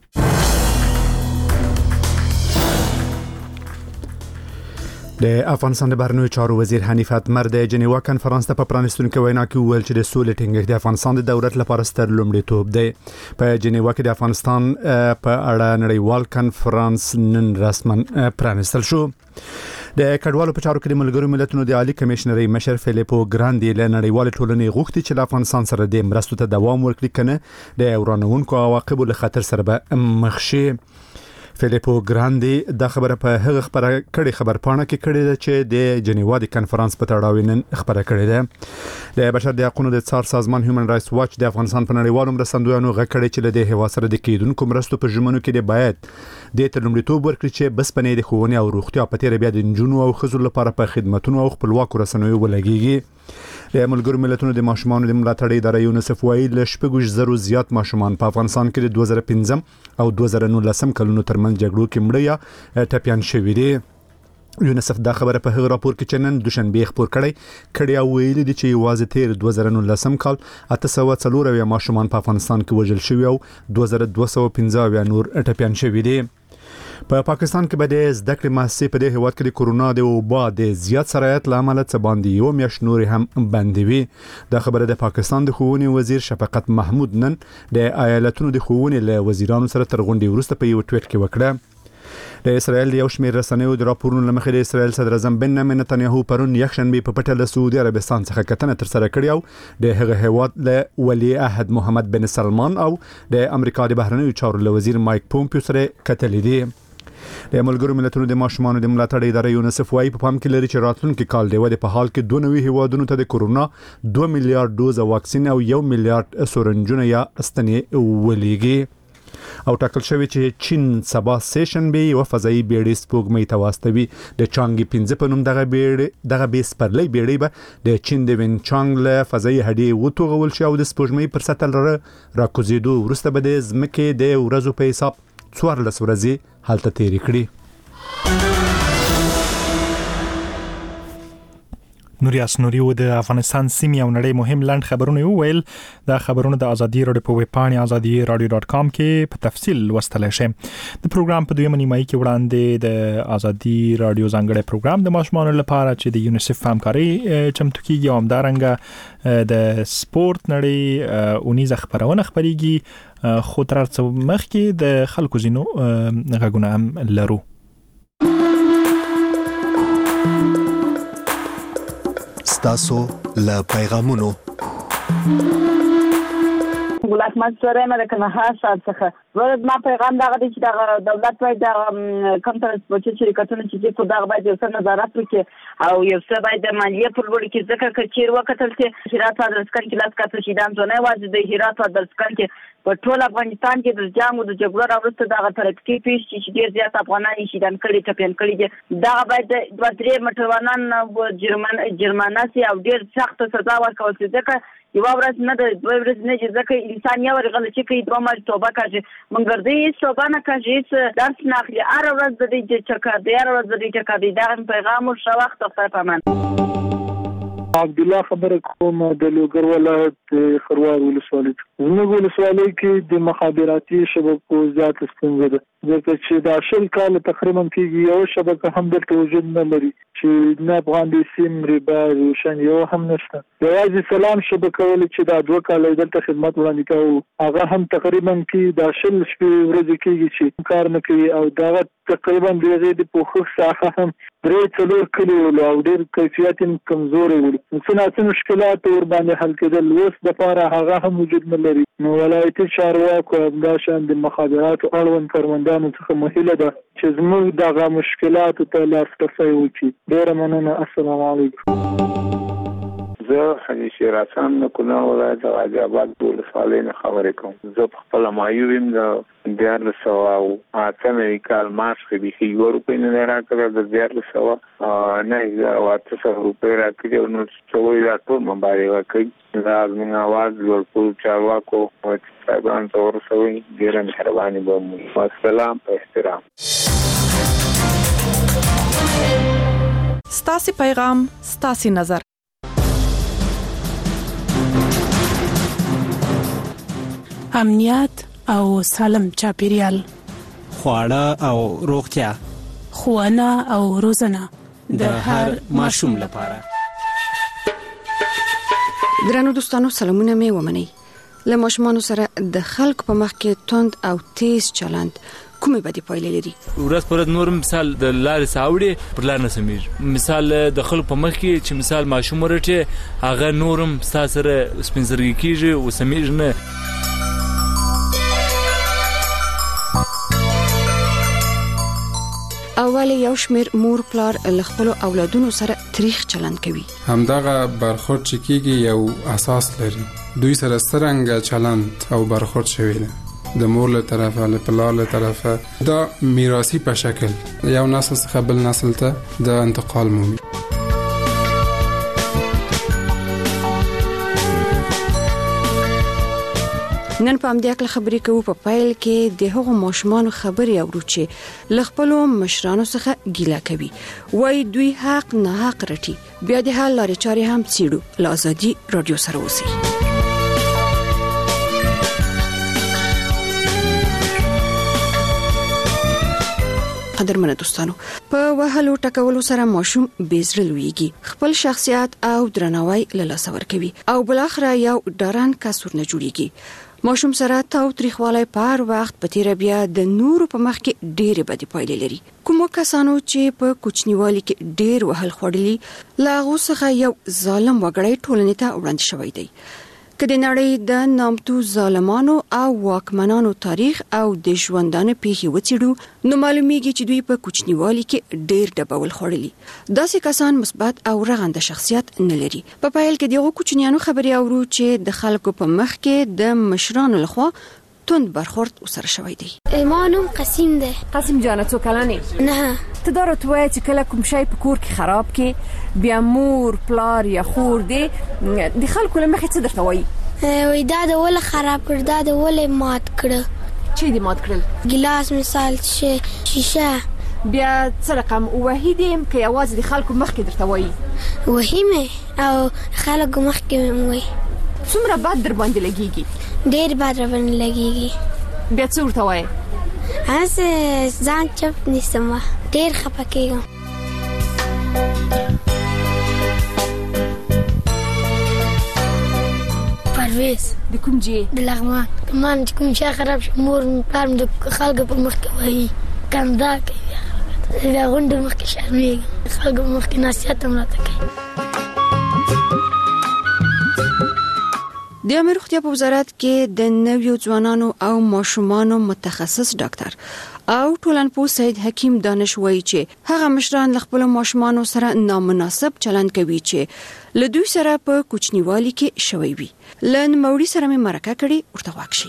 د افغانستان د بهرنیو چارو وزیر حنیف اتمر د جنیوا کنفرانس ته په پرانیستونکو وینا کې وویل چې د سولې ټینګښت د افغانستان د دولت لپاره ستر لومړیتوب دی. په جنیوا کې د افغانستان په اړه نړیوال کنفرانس نن رسما پرانیستل شو. د کډوالو په چارو کې د ملګرو ملتونو د عالی کمشنري مشر فلیپو ګراندي له نړیوال ټولنې غوښتي چې د افغانستان سره د مرستو ته دوام ورکړي کنه د ورانونکو عواقبو له خطر سره به مخ شي. فلیپو ګراندي د خبره په هغه خبره کړي خبرپاڼه کې کړي ده چې د جنیوا د کنفرانس په تړاو نن خبره کړي ده. د بشر د حقوقو د څار سازمان هیومن رائټس واچ د افغانستان په نړیوالو مرستندویانو غږ کړي چې له دې هوا سره د کېدونکو مرستو په ژمنو کې د باید د تلمړیتوب ورکړي چې بس پنې د خوونې او روغتیا په تیر بیا د جنونو او خزو لپاره په خدماتونو او خپلواک رسنیو ولګيږي. د ملګرو ملتونو د ماشومان د ملاتړ ادارې یونیسف وایي له 6,000 زیات ماشومان په افغانستان کې د 2015 او 2019 کلونو ترمنځ جګړو کې مړه یا ټپيان شوي دي. یونیسف دا خبره په هغه راپور کې چې نن دوشنبه خبر کړي او ویلي دي چې واځ تیر 2019 کال 804 ماشومان په افغانستان کې وژل شوي او 2215 نور ټپيان شوي دي. په پاکستان کې به د زده کړې مؤسسې په دې هیواد کې د کورونا د وبا د زیات سرایت لامل څه باندې یو میاشت نور هم بندوي. دا خبره د پاکستان د ښوونې وزیر شفقت محمود نن د ایالتونو د ښوونې له وزیرانو سره تر غونډې وروسته په یو ټویټ کې وکړه. د اسرائیل یو شمېر رسنیو د راپورونو لمخې د اسرائیل صدر اعظم بنیامین نتنیاهو پرون یکشنبه په پټه له سعودي عربستان څخه کتنه تر سره کړې او د هغه هیواد له ولی عهد محمد بن سلمان او د امریکا د بهرنیو چارو له وزیر مایک پومپیو سره کتلې دي. د ملګرو ملتونو د ماشومان د ملاتړ ادارې یونیسف وايي په پام کې لري چې راتلونکي کال د ودې په حال کې 2 نوي هیوادونو ته د کورونا 2 میلیارډ دوز واکسین او 1 میلیارډ سورنجونه یا استنې ولېږي. او ټاکل شوی چې چین سبا سیشن به یو فضایي بیړۍ سپوږمۍ ته واستوي. د چانګ 15 په نوم دغه بیس پرلې بیړۍ به د چین د وین چانګ له فضایي هډې وټوغول شي او د سپوږمۍ پر سطح راکوزیدو وروسته به د ځمکې د ورځو په حساب 14 ورځې حالت تیری کړی. نوریاس نوري و د افغانستان سیمې او نړۍ مهم لاند خبرونه ویل. دا خبرونه د ازادي رادیو په ویب پاڼې azadi.radio.com کې په تفصیل لوستل شي. د پروګرام په دویمه نیمایي کې وړاندې د ازادي رادیو ځانګړي پروګرام د ماشومانو لپاره چې د یونیسف همکاري چمتو کیږي او همدارنګه د سپورت نړۍ اونیزه خبرونه خبريږي. خو تر څو مخکې د خلکو زینو غږونه هم لرو. ستاسو له پیغامونو ولات مشوره مې کنه هڅه څخه ورته ما پیغام دا غوډي چې دا دولت باید دا کمپنیز په شرکتونو چې په دغه باید یو څه نظارت وکړي او یو څه باید د مالیه پر وړ کې ځکه چې وکتل چې هرات درسکن کې لاس کاته شیدان زونه واځي د هرات درسکن کې په ټول افغانستان کې د جنگ او د جګړو راوړسته دغه ترقی پیښ چې ډیر زیات افغانان شیدان کړي ټپيان کړي دا باید د 2-3 مټروانان جرمانه سي او ډیر سخت سزا ورکول شي ځکه یو ورځ نه د دوه ورځې نه ځکه انسان یو ورغل چې کوي دوه مال توبه کوي مونږ دې توبه نه کوي درس نه اخلي هر ورځ د دې چې هر ورځ د دې چې دا پیغام او شو وخت خپل پمن عبد الله خبره کوم د لوګر ولایت خروار ولسوالۍ زموږ ولسوالۍ کې د مخابراتي شبکو زیات ستونزه ده ځکه چې د شل کال تقریبا کېږي یو شبکه هم دلته وجود نه لري چې نه افغان دي سیم ریبا روشن یو هم نشته یوازې سلام شبکه ولې چې دا 2 کال دلته خدمت وړاندې کوي هغه هم تقریبا کې د شل شپې ورځې کېږي چې کار نه کوي او دا تقریبا د پوښښ ساحه هم 3-4 کلی او ډېر کیفیت کمزوري ول څه مشکلات ور باندې حل کېدل اوس د لپاره هغه هم وجود نه لري نو ولایتي چارواکو دا شان د مخابراتو اړوند کارمندانو څخه مهله ده چې زموږ دغه مشکلات ته لاسرسی وکړي ډېر مننه السلام علیکم زه حنی شیر حسن کونه ولایت غازی آباد ولسوالۍ نه خبرې کوم زه په خپل مایو ویم د 1408 کال مارچ کې د 1 روپۍ نه راکړل د 1400 نه واته روپۍ راکړل نو څوې دا ټول مبارک کوي دا موږ आवाज ورکول چارواکو او صاحبان ته ورسوي ډیره مهرباني به مو سلام احترام ستاسو پیغام ستاسو نظر امنیت او سالم چاپیریال خواړه او روغتیا ښوونه او روزنه د هر ماشوم لپاره درنو دوستانو سلامونه مې ومنئ له ماشومانو سره د خلکو په مخ کې توند او تیز چلند کومې بدې پایلې لري ورځ پر ورځ نور مثال د لارې ساوړي پر لار نه سمیر مثال د خلکو په مخ کې چې مثال ماشوم ورته هغه نورم سره سپینزرګي کیږي او سمیر نه اول یو شمیر مور پلار خپل اولادونو سره تاریخ چلند کوي همدغه برخورد چې کیږي یو اساس لري دوی سره څنګه چلند او برخورد شوی دی د مور له طرفه له پلار له طرفه دا میراثي په شکل یو نسل څخه بل نسل ته د انتقال مومي نن په امدیاک خبرې کوو په پایل کې د هغو ماشومان خبرې اورو چې لخپلو مشرانو څخه ګیله کوي وای دوی حق نه حق رټي بیا د حل لارې چارې هم څیړو ل ازادي رادیو سره اوسئ قدرمنه دوستانو په وهلو ټکولو سره ماشوم بیزړه لویږي خپل شخصیت او درناوی له لاسه ورکوي او بل اخر یو ډارن کسور نه جوړیږي ماشوم سره تاو تریخوالی په هر وخت په تیر بیا د نورو په مخ کې ډېرې بدې پایلې لري کوم کسانو چې په کوچنیوالي کې ډېر وهل خوړلي لاغو څخه یو ظالم وګړی ټولنې ته وړاندې شوی دی کله نړۍ د نامتو ظالمانو او واکمنانو تاریخ او د ژوندانه پیښې وڅېړو نو معلومیږي چې دوی په کوچنیوالي کې ډېر ډبول خوړلي داسې کسان مثبت او رغنده شخصیت نه لري په پایل کې دغه کوچنیانو خبرې اورو چې د خلکو په مخ کې د مشرانو لخوا توند برخورد وسره شوی دی ایمانم قسیم ده قسیم جان تو کلانې نه ته دا راته وایې چې کله کوم شی په کور کې خراب کې بیا مور پلار یا خور دی د خلکو له مخې څه درته وایي وای دا د ول خراب کړ دا د ول مات کړ چې دې مات کړل ګلاس مثال شیشه بیا څه رقم وحیدم که یوازې د خلکو مخ کې درته وایي وهیمه او خلکو مخ کې وایي څومره بد در باندې لګیږي ډېر بد در باندې لګیږي بیا څه ورته وایي ځان چپ نیسم ډېر خفه کېږم پرویز د کوم ځای د لغمان کمان چې کوم شي خراب شي مور پلار د خلکو په مخ کې وایي کندا کوي دا غونډه مخ کې شرمېږي خلکو مخ کې نصیحت هم راته کوي د عامه روغتیا په وزارت کې د نویو ځوانانو او ماشومانو متخصص ډاکټر او ټولنپوه سید حکیم دانش وایي چې هغه مشران خپل ماشومانو سره نامناسب چلند کوي چې له دوی سره په کوچنیوالي کې شوي وي لن موري سره مې مرکه کړي ورته واکشي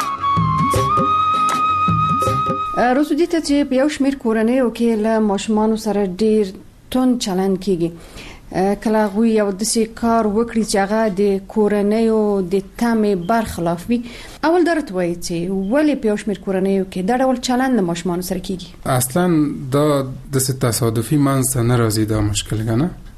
روزو دي ته چې په یو شمیر کورنیو کې له ماشومانو سره ډیر توند چلند کیږي کله غوي یو د سې کار وکړي چې هغه د کورنیو د تامې برخلاف وي اول درته وایي چې ولې په یو شمیر کورنیو کې دا ډول چلند له ماشومانو سره کیږي اصلا دا د تصادفي منځ نه راځي دا مشکل کنه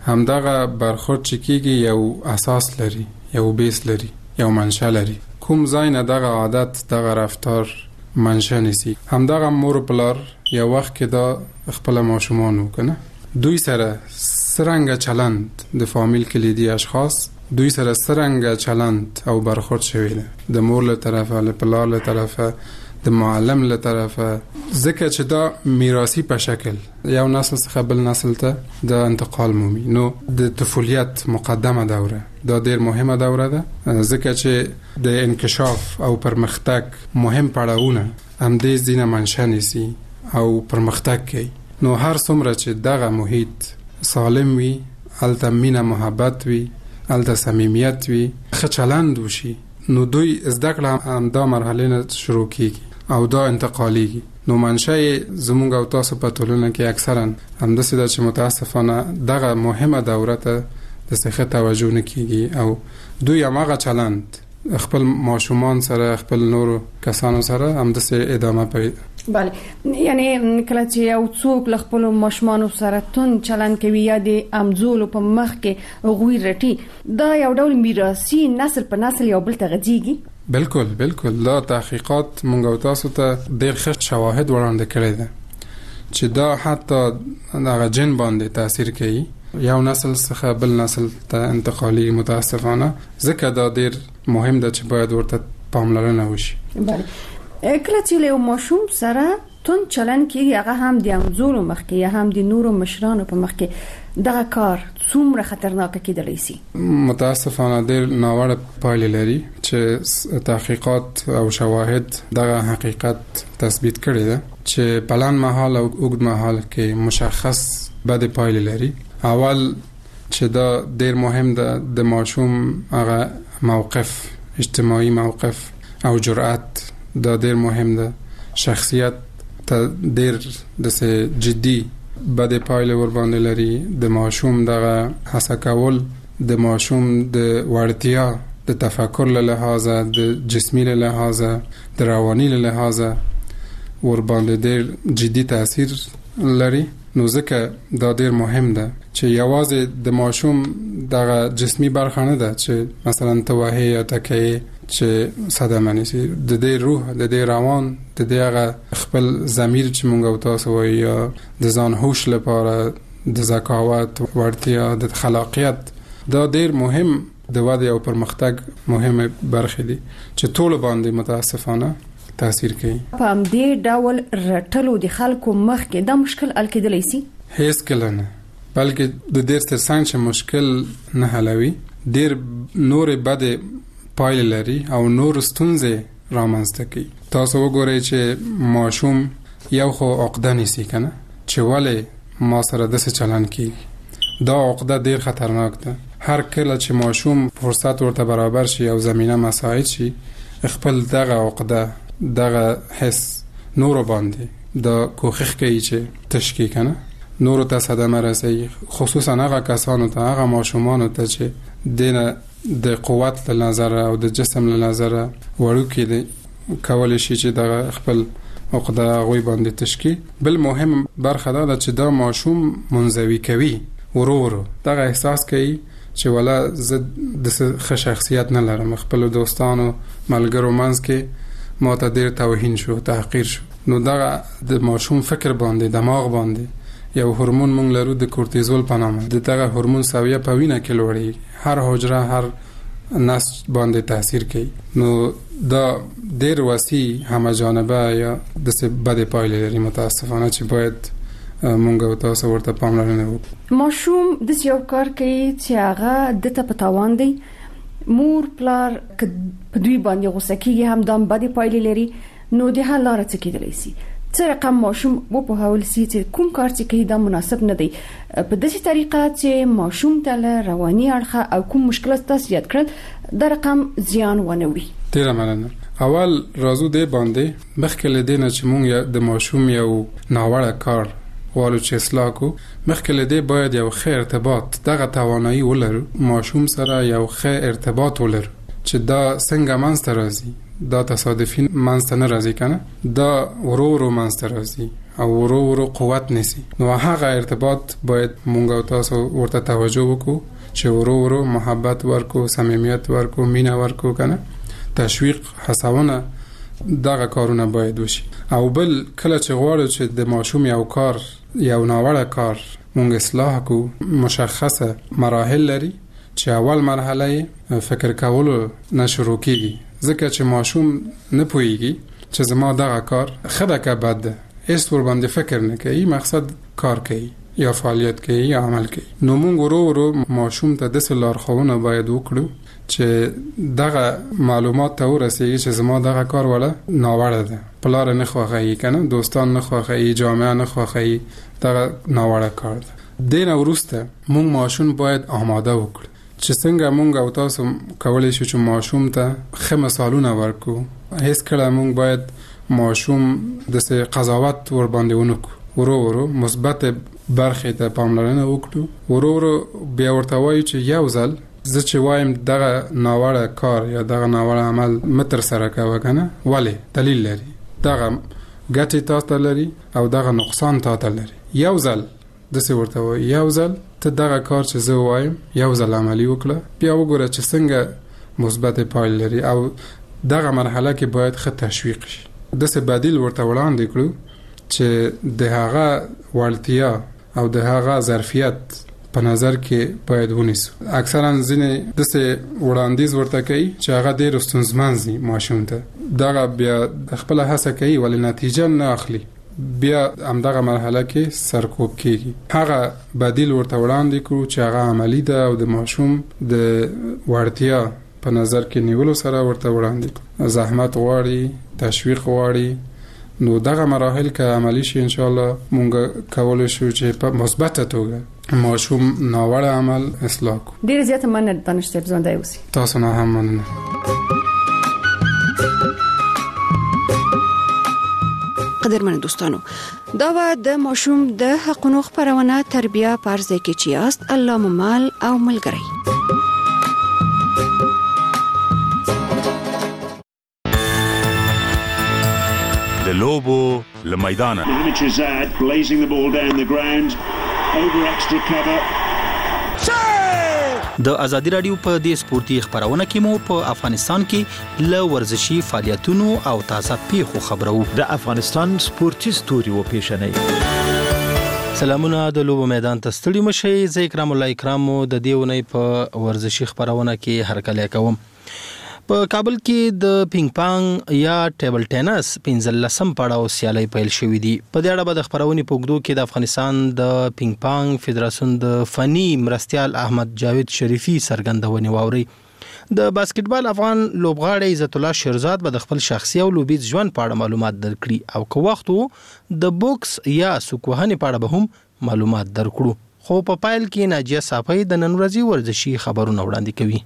همدغه برخورد چې کیږي یو اساس لري، یو بیس لري، یو منشأ لري. کوم ځای نه دغه عادت، دغه رفتار منشأ نیسي. همدغه مور پلار یو وخت کې دا خپل ماشومان وکنه، دوی سره سرنګ چلند د فامیل کلیدي اشخاص، دوی سره سرنګ چلند او برخورد شوی ده د مور له طرفه، له پلار له طرفه، د معلم له طرفه، ځکه چې دا میراثي په شکل یو نسل څخه بل نسل ته د انتقال مومي. نو د طفولیت مقدمه دوره دا ډیر مهمه دوره ده، ځکه چې د انکشاف او پرمختګ مهم پړاوونه هم دې ځینه منشأ نیسي او پرمختګ کوي. نو هر څومره چې دغه محیط سالم وي، هلته مینه محبت وي، هلته صمیمیت وي، ښه چلند وشي، نو دوی زده کړه هم دا مرحله نه شروع کیږي او دا انتقالیږي. نو منشأ زمونږ او تاسو په ټولنه کې اکثرا همداسې ده چې متاسفانه دغه مهمه دوره ته د څه توجه نه کیږي او دوی هماغه چلند خپل ماشومان سره، خپل نورو کسانو سره همداسې ادامه کوي. بله، یعنی کله چې یو څوک له خپل ماشومان سره تون چلند کوي یا د امزول په مخ کې غوي رټي، دا یو ډول میراثي نسل په نسل یو بل ته غځيږي. بالکل دا تحقیقات مونږ او تاسو ته ډېر ښه شواهد وړاندې کړي دي چې دا حتی دغه جن باندې تاثیر کوي، یو نسل څخه بل نسل ته انتقالي. متاسفانه ځکه دا ډېر مهم ده چې باید ورته پاملرنه وشي. بله، کله چې له ماشوم سره تون چلند کیږي، هغه هم د امزول مخ کې یا هم د نورو مشرانو په مخ کې، دغه کار څومره خطرناک کېدلی شي؟ متاسفانه ډېر ناوړه پایلې لري چې تحقیقات او شواهد دغه حقیقت تثبیت کړي ده چې بلند مهال او اوږد مهال کې مشخص بد پایلې لري. اول چې دا ډېر مهم ده د ماشوم هغه موقف، اجتماعي موقف او جرأت، دا ډېر مهم ده. شخصیت ته ډېر د جدي بد پایلې ور باندې لري. د ماشوم دغه هڅه کول، د ماشوم د وړتیا د تفکر له لحاظه، د جسمي له لحاظه، د رواني له لحاظه ور باندې ډېر جدي تاثیر لري. نو ځکه دا ډېر مهم ده چې یوازې د ماشوم دغه جسمي برخه نه ده چې مثلا توهی یا تکیه چې صدمه نیسي، د دې روح، د دې روان، د دې هغه خپل ضمیر چې مونږ او تاسو وایو، یا د ځان هوش لپاره، د ذکاوت، وړتیا، د خلاقیت، دا ډېر مهم د وده او پرمختګ مهمه برخه دي چې ټول باندې متاسفانه تاثیر کوي. په دې ډول رټلو د خلکو مخ کې دا مشکل حل کېدلی شي؟ هیڅ کله نه، بلکې د ډېر ترڅنګ چې مشکل نه حلوي، ډېر نور بد پایلې لري او نور ستونزې رامنځته کوي. تاسو وګورئ چې ماشوم یو خو عقده نیسي کنه چې ولې ما سره داسې چلند کیږي. دا عقده ډېر خطرناک ده. هر کله چې ماشوم فرصت ورته برابر شي او زمینه مساعد شي، خپل دغه عقده، دغه حس نور باندې دا کوښښ کوي چې تشکیل کنه، نور ته صدمه رسوي، خصوصا هغه کسانو ته، هغه ماشومانو ته چې دینه د قوت له نظر او د جسم له نظر وړوکی دي، کولای شي چې د خپل عقده غوي باندې تشکیل. بل مهم برخه دا چې دا ماشوم منزوي کوي، ورو دغه احساس کوي چې ولا زه د ښه شخصیت نه لرم، خپل دوستانو ملګرو منځ کې ما ته ډېر توهین شو، تحقیر شو. نو دغه د ماشوم فکر باندې، دماغ باندې یو هورمون مونږ لرو د کورتیزول په نامه، د دغه هورمون سویه په وینه کې لوړیږي، هر حجره، هر نسج باندې تاثیر کوي. نو دا ډېر وسیع همه جانبه یا د څه بد پایلې لري متاسفانه چې باید مونږ او تاسو ورته پاملرنه وکړو. ماشوم د یو کار کوي چې هغه د ته په تاوان دی، مور پلار په دوی باندې غوسه کیږي، هم دا بد پایلې لري. نو د حل لاره څه کېدلی شي؟ څه رقم ماشوم وپوهول شي چې کوم کار چې کوي دا مناسب نه دی، په داسې طریقه چې ماشوم ته له رواني اړخه او کوم مشکلات تاسو یاد کړل دا رقم زیان ونه وړي. ډېره مننه. اول راځو دې باندې مخکې له دې نه چې مونږ د ماشوم یو ناوړه کار غواړو چې اصلاح کو، مخکې له دې باید یو ښه ارتباط، دغه توانایي ولرو ماشوم سره یو ښه ارتباط ولرو چې دا څنګه منځته راځي، دا تصادفي منځ نه راځي کنه، دا ورو ورو منځ ته راځي او ورو ورو قوت نسی. نو هغه ارتباط باید مونږ او تاسو ورته توجه وکړو چې ورو ورو محبت ورکو، صمیمیت ورکو، مینه ورکو کنه، تشویق، هڅونه، دغه کارونه باید وشي. او بل کله چې غواړو چې د ماشوم یو کار، یو ناوړه کار مونږ اصلاح کو، مشخصه مراحل لري چې اول مرحله فکر کولو نه شروع کیږي، ځکه چې ماشوم نه پوهیږي چې زما دغه کار خده که بد ده، هیڅ ور باندې فکر نه کوي، مقصد کار کوي یا فعالیت کوي یا عمل کوي. نو مونږ ورو ورو ماشوم ته د لارښوونه باید وکړو چې دغه معلومات ته ورسیږي چې زما دغه کار ولا ناوړه ده، پلار نه خوښي کنه، دوستان نه خوښي، جامعه نه خوښي، دغه ناوړه کار ده. دین وروسته مونږ ماشوم باید آماده وکړو چې څنګه مونږ او تاسو کولای شو چې ماشوم ته ښه مثالونه ورکو. هیڅ کله مونږ باید ماشوم د قضاوت ور باندې ونکو، ورو ورو مثبت برخې ته پاملرنه وکړو، ورو ورو بیا ورته وایو چې یو ځل زه چې وایم دغه ناوړه کار یا دغه ناوړه عمل متر سره کوه کنه، ولی دلیل لري، دغه ګټې تاسو لري او دغه نقصان تاسو لري. یو ځل دسه ورته وایي، یو ځل ته دغه کار چې زه وایم یو ځل عملی وکړه، بیا وګوره چې څنګه مثبت پایله لري. او دغه مرحله کې باید ښه تشویق شي. دسه بدیل ورته وړاندې کړو چې د هغه وړتیا او د هغه ظرفیت په نظر کې باید ونیسو. اکثرا ځینې دسه وړاندیز ورته کوي چې هغه ډېر ستونزمن دي ماشوم ته، دغه بیا خپل هڅه کوي ولی نتیجه نه اخلي، بیا همدغه مرحله کې سرکوب کیږي. هغه بدیل ورته وړاندې کړو چې هغه عملی ده او د ماشوم د وړتیا په نظر کې نیولو سره ورته وړاندې کړو. زحمت غواړي، تشویق غواړي. نو دغه مراحل که عملی شي ان شاء الله مونږ کولای شو چې په مثبت توګه ماشوم ناوړه عمل اصلاح کو. ډیر زیاته مننه دانش صاحب، ژوندی اوسئ. تاسو نه هم مننه. قدرمن دوستانو، دا و د ماشوم د حقونو خبرونه تربیه پرځای کې چې است الله ممال او ملګری. د لوبو لمیدانه blazing the ball down the ground over extra cover. د ازادي رادیو په دې سپورتي خبرونه کې مو په افغانستان کې ل ورزشي فعالیتونو او تازه پیښو خبرو. د افغانستان سپورتي ستوري و پیښنې. سلامونه د لوبو میدان ته ستړي مشي. زه کرام الله کرامو د دیونې په ورزشي خبرونه کې هرکلی کوم. په کابل کې د پینګ پانګ یا ټیبل ټینس 15 پړاو سیالي پیل شوې دي. په دې اړه د خبرونې پوګدو کې د افغانستان د پینګ پانګ فدراسیون د فني مرستيال احمد جاوید شریفي سرګندونې واوري. د باسکټبال افغان لوبغاړی عزت الله شیرزاد به د خپل شخصي او لوبیز ژوند په اړه معلومات درکړي او که وختو د بوکس یا سوکوهنې په اړه به هم معلومات درکړو. خو په پایل کې ناجیه صافی د نن ورځې ورزشي خبرونه وړاندې کوي.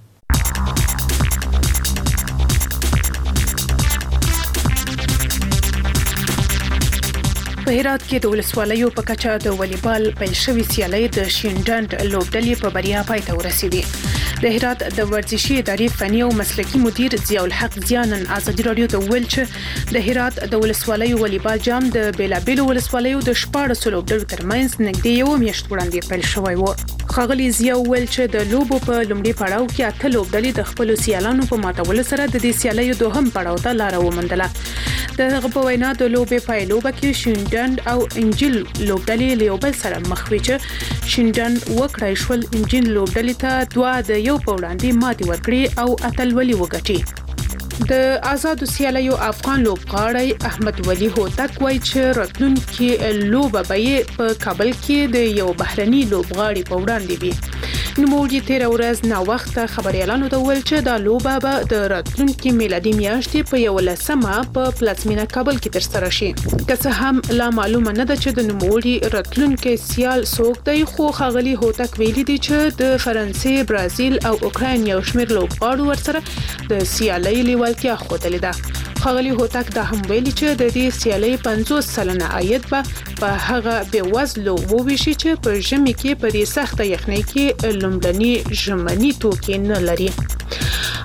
په هرات کې د ولسوالیو په کچه د والیبال پیل شوی سیالي د شینډند لوبډلې په بریا پای ته ورسېدې. د هرات د ورزشي ادارې فني او مسلکي مدیر ضیاء الحق ضیانن ازادي رادیو ته ویل چې د هرات د ولسوالیو والیبال جام د بیلابیلو ولسوالیو د 14 لوبډلو ترمنځ نږدې یو میاشت وړاندې پیل شوی و. ښاغلي ضیاء ویل چې د لوبو په لومړي پړاو کې 8 لوبډلې د خپل سیالانو په ماتولو سره د دې سیالیو دوهم پړاو ته لار وموندله. د هغه په وینا د لوبې پایلوبه کې شینډند او انجیل لوبډلې له یو بل سره مخ وي چې شینډند وکړای شول انجیل لوبډلې ته دوه د یو په وړاندې ماتې ورکړي او اتلولي وګټي. د آزادو سیالیو افغان لوبغاړی احمد ولی هوتک وایي چې راتلونکي لوبه به په کابل کې د یو بهرني لوبغاړي په وړاندې وي. نوموړي تیر ورځ نا وخت خبريالانو ته ویل چې دا لوبه به د راتلونکي میلادي میاشتې په 11 په پلاتسمینا کابل کې ترسره شي. که څه هم لا معلومه نه ده چې د نوموړي راتلونکي سیال څوک دی، خو ښاغلي هوتک ویلي دي چې د فرانسې، برازیل او اوکراین یو شمېر لوبغاړو ورسره د سیالۍ لیوالتیا ښودلې ده. ښاغلي هوتک دا هم ویلي چې د دې سیالۍ 50 سلنه عاید به په هغه بېوزلو وویشي چې په ژمي کې په دې سخته یخنۍ کې لومړني ژمني توکي نه لري.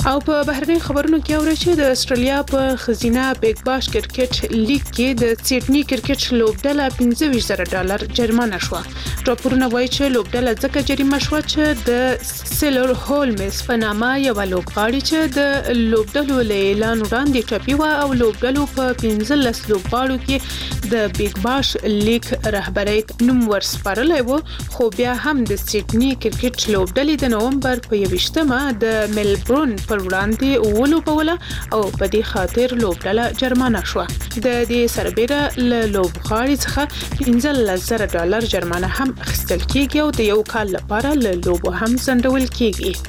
او په بهرنۍ خبرونو کې اوري چې د استرالیا په خزینه بیگ باش کرکټ لیګ کې د سیډني کرکټ لوبډله $25,000 جریمه شو. راپورونه وایي چې لوبډله ځکه جریمه شو چې د سیلر هولمز په نامه یو لوبغاړي چې د لوبډلو له اعلان وړاندې ټپي و او لوبډلو په 15 لوبغاړو کې د بیگ باش لیګ رهبرۍ نوم ورسپارلی و، خو بیا هم د سیډني کرکټ لوبډلې د نومبر په 21مه د ملبورن پر وړاندې ولوبوله او په دې خاطر لوبډله جرمانه شو. د دې سربېره له لوبغاړي څخه $15,000 جرمانه هم اخیستل کیږي او د یو کال لپاره له لوبو هم ځنډول کیږي.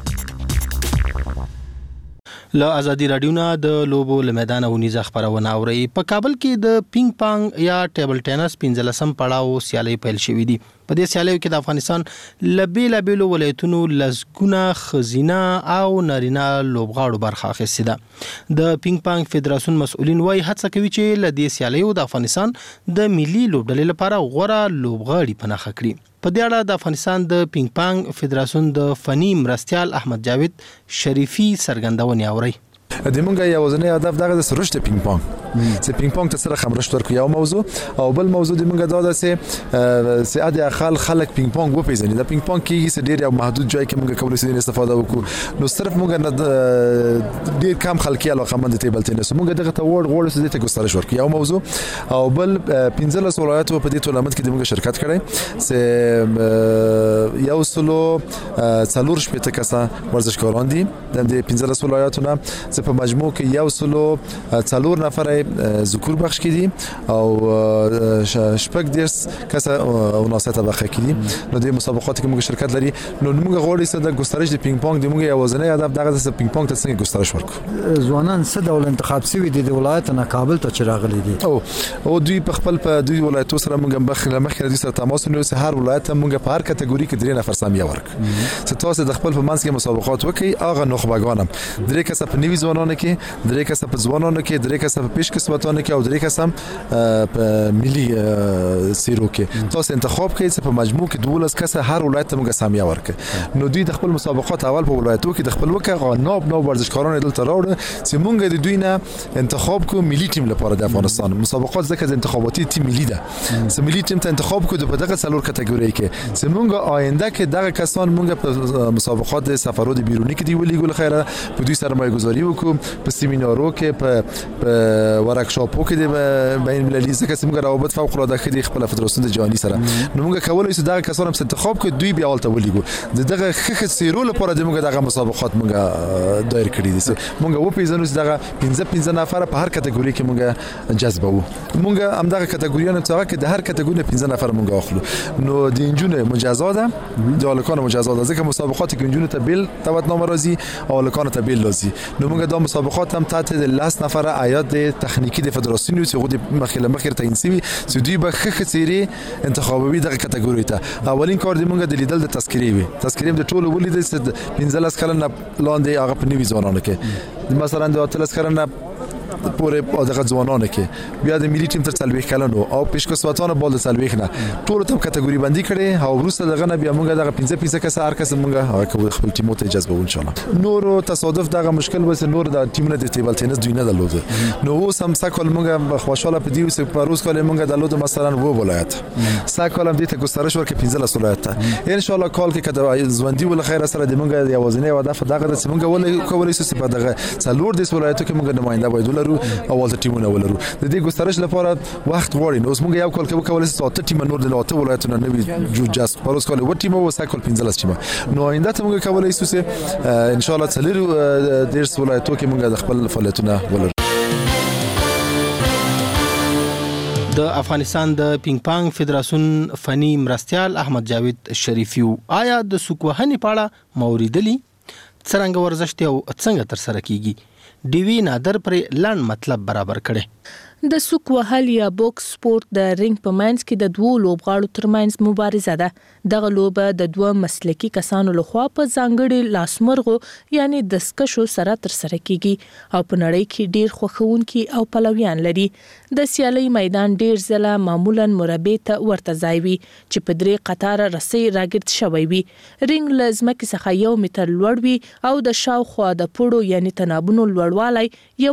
له ازادي رادیو نه د لوبو له میدان ونیزه خبرونه اوري. په کابل کې د پینګ پانګ یا ټیبل ټینس 15 پړاو سیالي پیل شوې دي. په دې سیالیو کې د افغانستان لبیلو ولایتونو لزګونه خزینه او نارینه لوبغاړو برخه اخیستې ده. د پینګ پانګ فدراسیون مسؤلین وايي هڅه کوي چې له دې سیالیو د افغانستان د ملي لوبډلې لپاره غوره لوبغاړي پناه کړي. په دې اړه د افغانستان د پینګ پانګ فدراسیون د فني مرستيال احمد جاوید شریفي څرګندونه اوري. د مونږه یو ځنې هدف دغه د رشد پینګ پانګ چې پینګ پانګ ته سره خمرشت ورکو یو موضوع او بل موضوع د مونږه دا ده چې اده خلک پینګ پانګ وپیژني. د پینګ پانګ کې چې ډیر یو محدود ځای کې مونږه کولای شو استفاده وکړو، نو صرف مونږه ډیر کم خلک علاقه مند ټیبل ټینس مونږه دغه ته وړ سده ته ګسترش ورکو یو موضوع او بل 15 ولایتو په دې ټورنمنت کې د مونږه شرکت کړي چې یو سلو څلور شپته کسه ورزشکاران دي د 15 ولایتونو په مجموع کې یو سلو څلور نفر ذکور بخش کړي او شپږ دیرس کسه وناسه طبقه کړي. نو د مسابقات کې موږ شرکت لري، نو موږ غواړو چې د ګسترش د پینګ پانګ د موږ یو ځنې هدف دغه د پینګ پانګ ته څنګه ګسترش ورکړو. ځوانان څه ډول انتخاب شوي دي د ولایت نه کابل ته چې راغلي دي او دوی په خپل په دوی ولایتو سره موږ مخکې د سره تماس ونیو. هر ولایت موږ په هر کټګوري کې درې نفر سم ورک چې تاسو د خپل په منځ کې مسابقات وکړي. هغه نخبگانم درې کسه په نیوي ځوانانو کې، درې کسه په ځوانانو کې، درې کسه په پیش کسبتانو کې او درې کسه په ملي سیرو کې. تاسو انتخاب کړئ چې په مجموع کې 12 کسه هر ولایت موږ سم ورکړي. نو دوی د خپل مسابقات اول په ولایتو کې د خپل وکړه نو ورزشکاران دلته راوړل چې موږ د دوی نه انتخاب کو ملي ټیم لپاره د افغانستان مسابقات ځکه د انتخاباتي ټیم ملي ده چې ملي ټیم ته انتخاب کو په دغه څلور کټګوري کې چې موږ آینده کې دغه کسان موږ په مسابقات د سفرود بیرونی کې دی ولې ګل خیره په دوی سره مایګزاري وکړو، په سیمینارو کې په ورکشاپو کې د بین المللي ځکه چې موږ روابط فوق العاده خدي خپل فدراسیون د جهاني سره نو موږ کولای شو دغه کسان هم انتخاب کړو دوی بیا ولته ولېګو دغه خخ سیرو لپاره د موږ دغه مسابقات موږ دایر کړی دي. موږ و پیژنو چې دغه 15 نفر په هر کټګوري کې موږ جذبو. موږ هم دغه کټګوریانو ته کې د هر کټګوري 15 نفر موږ اخلو. نو د انجونو مجازاده د الکان مجازاده ځکه مسابقات کې انجونو ته بیل توتنامه راځي او الکان ته بیل راځي. نو موږ د مسابقات هم تحت د لاس نفر عیاد تخنیکی د فدراسیون چې خو د مخکله تعین شوی چې دوی به خخ سيري انتخابوي دغه کټګوري ته. اولین کار د موږ د لیدل د تذکری وي تذکری د ټولو ولید چې 15 کلن لاندې هغه په نیوي ځوانانو کې مثلا د 13 کلن پورې دغه ځوانانو کې بیا د ملي ټیم تر 40 کلنو او پیشکسوتانو بول د 40 نه ټول ته کټګوري بندي کړي او وروسته دغه نه بیا موږ دغه 15 کس هر کس موږ خپل ټیمو ته اجازه وو ان شاء الله. نور تصادف دغه مشکل وس نور د ټیمونه د ټیبل ټینس دوی نه درلود. نو اوس هم سکل موږ خوشاله په دیو چې پروز کله موږ درلود مثلا وو ولایت سکل هم د ته ګسترش ورکه 15 ولایت ان شاء الله کال کې کده ځوندي ول خیر سره د موږ یوازینی هدف دغه د موږ ول کولای شو په دغه څلور د ولایتو کې موږ نماینده وایو اول ټیمونه ولرو د دې ګسترش لپاره وخت غواړي. اوس موږ یو کال کې کولای شو ته ټیم نور د لاته ولایتونه نه وي جوجاس پروس کال و ټیم و ساکل 15 ټیم نو آینده ته موږ کولای شو چې ان شاء الله څلور درس ولایتو کې موږ د خپل فعالیتونه ولرو. د افغانستان د پینګ پانګ فدراسیون فني مرستيال احمد جاوید شریفي آیا د سوکوهنې پاړه موریدلی څنګه ورزش ته او څنګه تر سره کیږي ډیوی نادر پر لاند مطلب برابر کړي. د سوک وهل یا بوکس سپورت د رینګ په منځ کې د دوه لوبغاړو ترمنځ مبارزه ده. دغه لوبه د دوه مسلکي کسانو لخوا په ځانګړي لاسمرغو یعنی دستکشو سره ترسره کیږي او په نړۍ کې ډیر خوښونکي او پلویان لري. د سیالي میدان ډیر ځله معمولا مربع ته ورته ځای وي چې په درې قطاره رسۍ راګرد شوی وي. رینګ له ځمکې څخه 1 متر لوړ وي او د شاوخوا د پړو یعنی تنابونو لوړوالی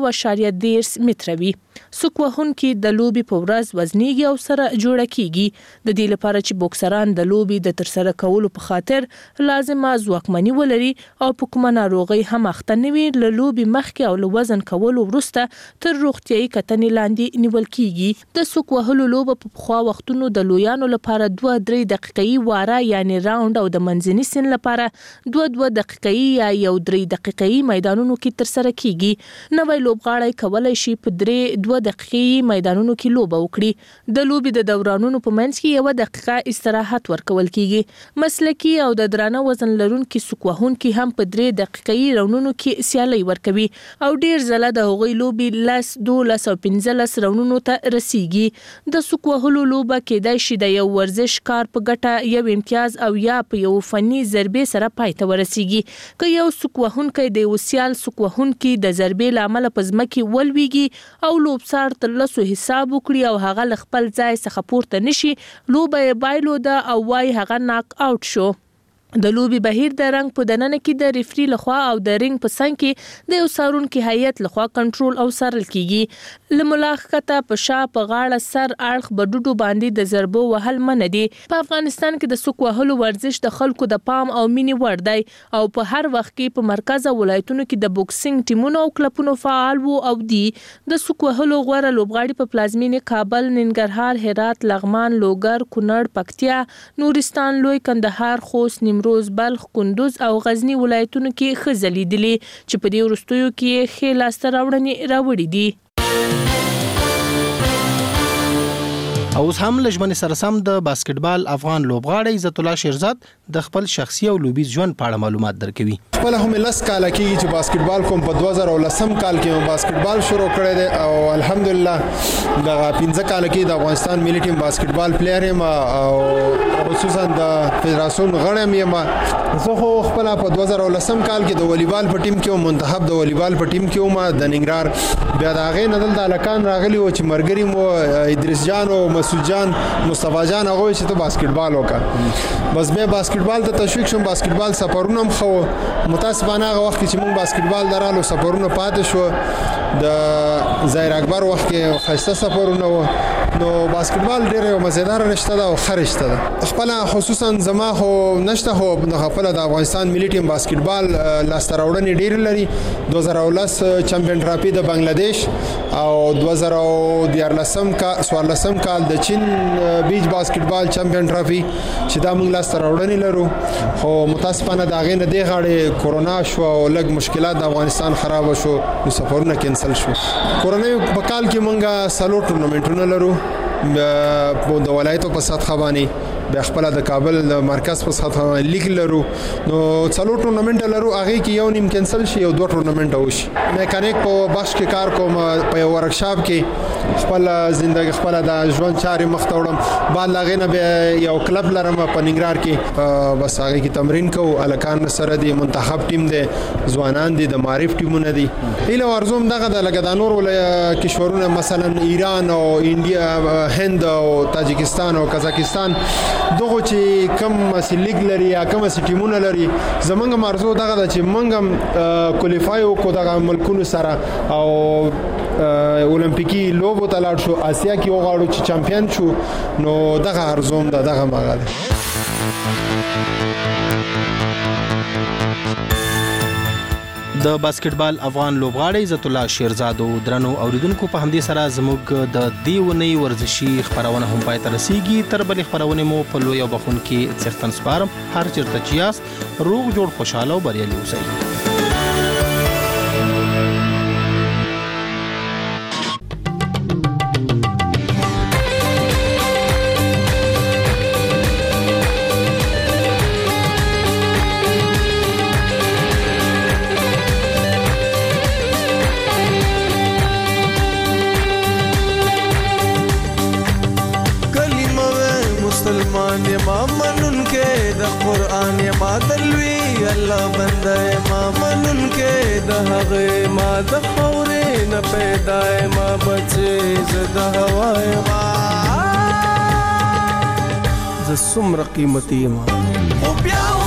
1.10 متر وي. سوک وهونکي د لوبي په ورځ وزنيږي او سره جوړه کیږي. د دې لپاره چې بوکسران د لوبي د ترسره کولو په خاطر لازمه ځواکمني ولري او په کومه ناروغي هم اخته نه وي، له لوبي مخکې او له وزن کولو وروسته تر روغتيایي کتنې لاندې نیول کیږي. د سوک وهلو لوبه په پخوا وختونو د لویانو لپاره 2-3 دقیقې واره یعنی راوند او د منځني سن لپاره 2 دقیقې یا 3 دقیقې میدانونو کې ترسره کیږي. نوې لوبغاړی کولای شي په 2 دقیقې میدانونو کې لوبه وکړي. د لوبي د دورانونو په منځ کې 1 دقیقه استراحت ورکول کیږي. مسلکی او د درانه وزن لرونکي سوک وهونکي هم په 3 دقیقې راونونو کې سیالي ورکوي او ډیر ځله د هغوی لوبي 12 او 15 راونونو ته رسیږي. د سوک وهلو لوبه کېدای شي د یو ورزش کار په ګټه یو امتیاز او یا په یو فني ضربې سره پای ته ورسیږي. که یو سوک وهونکی د یو سیال سوک وهونکي د ضربې لامل په ځمکه ولويږي او لوبسار تر لاسو حساب وکړي او هغه ل خپل ځای څخه پورته نشي، لوبه بایلو ده او وای هغه ناک آوټ شو. د لوبي بهیر د رنګ په دننه کې د ریفری لخوا او د رنګ په څنګ کې د یو څارونکي هیئت لخوا کنټرول او څارل کیږي. لملاخته په شا په غاړه سر اړخ بډوډو باندې د ضربو وهل منع دي. په افغانستان کې د سوک وهلو ورزش د خلکو د پام او مینې وړ دی او په هر وخت کې په مرکز ولایتونو کې د بوکسینګ ټیمونو او کلبونو فعال وو او دي. د سوک وهلو غوړه لوبغاړي په پلازمینه کابل، ننګرهار، هرات، لغمان، لوګر، کونړ، پکتیا، نورستان، لوی کندهار، خوست، نیمروز، بلخ، کندوز او غزنی ولایتونو کې خزلي دي چې په دې ورستیو کې خې لاسته راوړنې راوړي دي. او اوس هم لجمن سره سم د باسکټبال افغان لوبغاړی عزت الله شیرزاد د خپل شخصي او لوبي ژوند په اړه معلومات درکوي. خپل هم لس کال کېږي چې باسکټبال کوم. په 2010 کال کې باسکټبال شروع کړی دی او الحمدلله د 15 کال کې د افغانستان ملي ټیم باسکټبال پلیئر یم او خصوصا د فدراسیون غړی یم. زه خو خپل په 2010 کال کې د والیبال په ټیم کې منتخب د والیبال په ټیم کې وم د ننګرهار. بیا د هغې نه دلته هلکان راغلي وو چې ملګري مو ادریس جان او مسعود جان، مصطفی جان، هغوی چې ته باسکټبال وکړه. بس بیا باسکټبال ته تشویق شوم. باسکټبال سفرونه هم ښه و. متاسفانه هغه وخت چې موږ باسکټبال درالو سفرونه پاتې شو. د ظاهر اکبر وخت کې ښایسته سفرونه و. نو باسکټبال ډېر یو مزیدار رشته ده او ښه رشته ده. خپل خصوصا زما خو نشته، خو خپل د افغانستان ملي ټیم باسکټبال لاسته راوړنې ډېرې لري. 2010 چمپیون ټرافي د بنگلاديش او 2014 کال د چین بیچ باسکټبال چمپیون ټرافي چې دا موږ لاسته راوړنې لرو. خو متاسفانه د هغې نه دې غاړې کورونا شو او لږ مشکلات د افغانستان خراب شو، نو سفرونه کینسل شو. کورونای په کال کې موږ 3 ټورنمنټونه لرو د ولایتو په سطح باندې. د خپل د کابل د مرکز په سطح باندې لیګ لرو. نو 4 ټورنمنټ لرو، هغه کې یو نیم کینسل شي او 2 ټورنمنټ وشي. میکانیک په بخش کې کار کوم، په یو ورکشاپ کې خپل ژوندۍ خپل د ژوند چارې مخ ته وړم. بعد لاغې نه به یو کلب لرم په ننګرهار کې، بس هغه کې تمرین کوو. الکان سره دی منتخب ټیم دی، ځوانان دي، د معرف ټیمونه دي. ایله ورزوم دغه د لګدانور کشورونه مثلا ایران او انډیا، هند او تاجکستان او قزاقستان، دغه چې کم مسلیګ لري یا کم ټیمونه لري، زمونږ مرزو دغه د چې مونږ کوالیفای وکړو دغه ملکونو سره او اولمپیکي لوبو ته لاړ شو، آسیا کې وغواړو چې چمپیون شو. نو دغه ارزوم ده، دغه مغه ده. د باسکټبال افغان لوبغاړی عزت الله شیرزاد او درنو اوریدونکو په همدې سره زموږ د دیونی ورزشي خبرونه هم پای ته رسیږي. تر بلې خبرونه مو په لوی او بخون کې څرتن سپارم. هر چیرته چې یاست روغ جوړ خوشاله او بریالي اوسئ. ما منن کې د قران ما دلوي الله بنده ما منن کې د هغه ما د خورې نه پیدا ما بچي زده هواي ما ز سمر قیمتي ما او بیا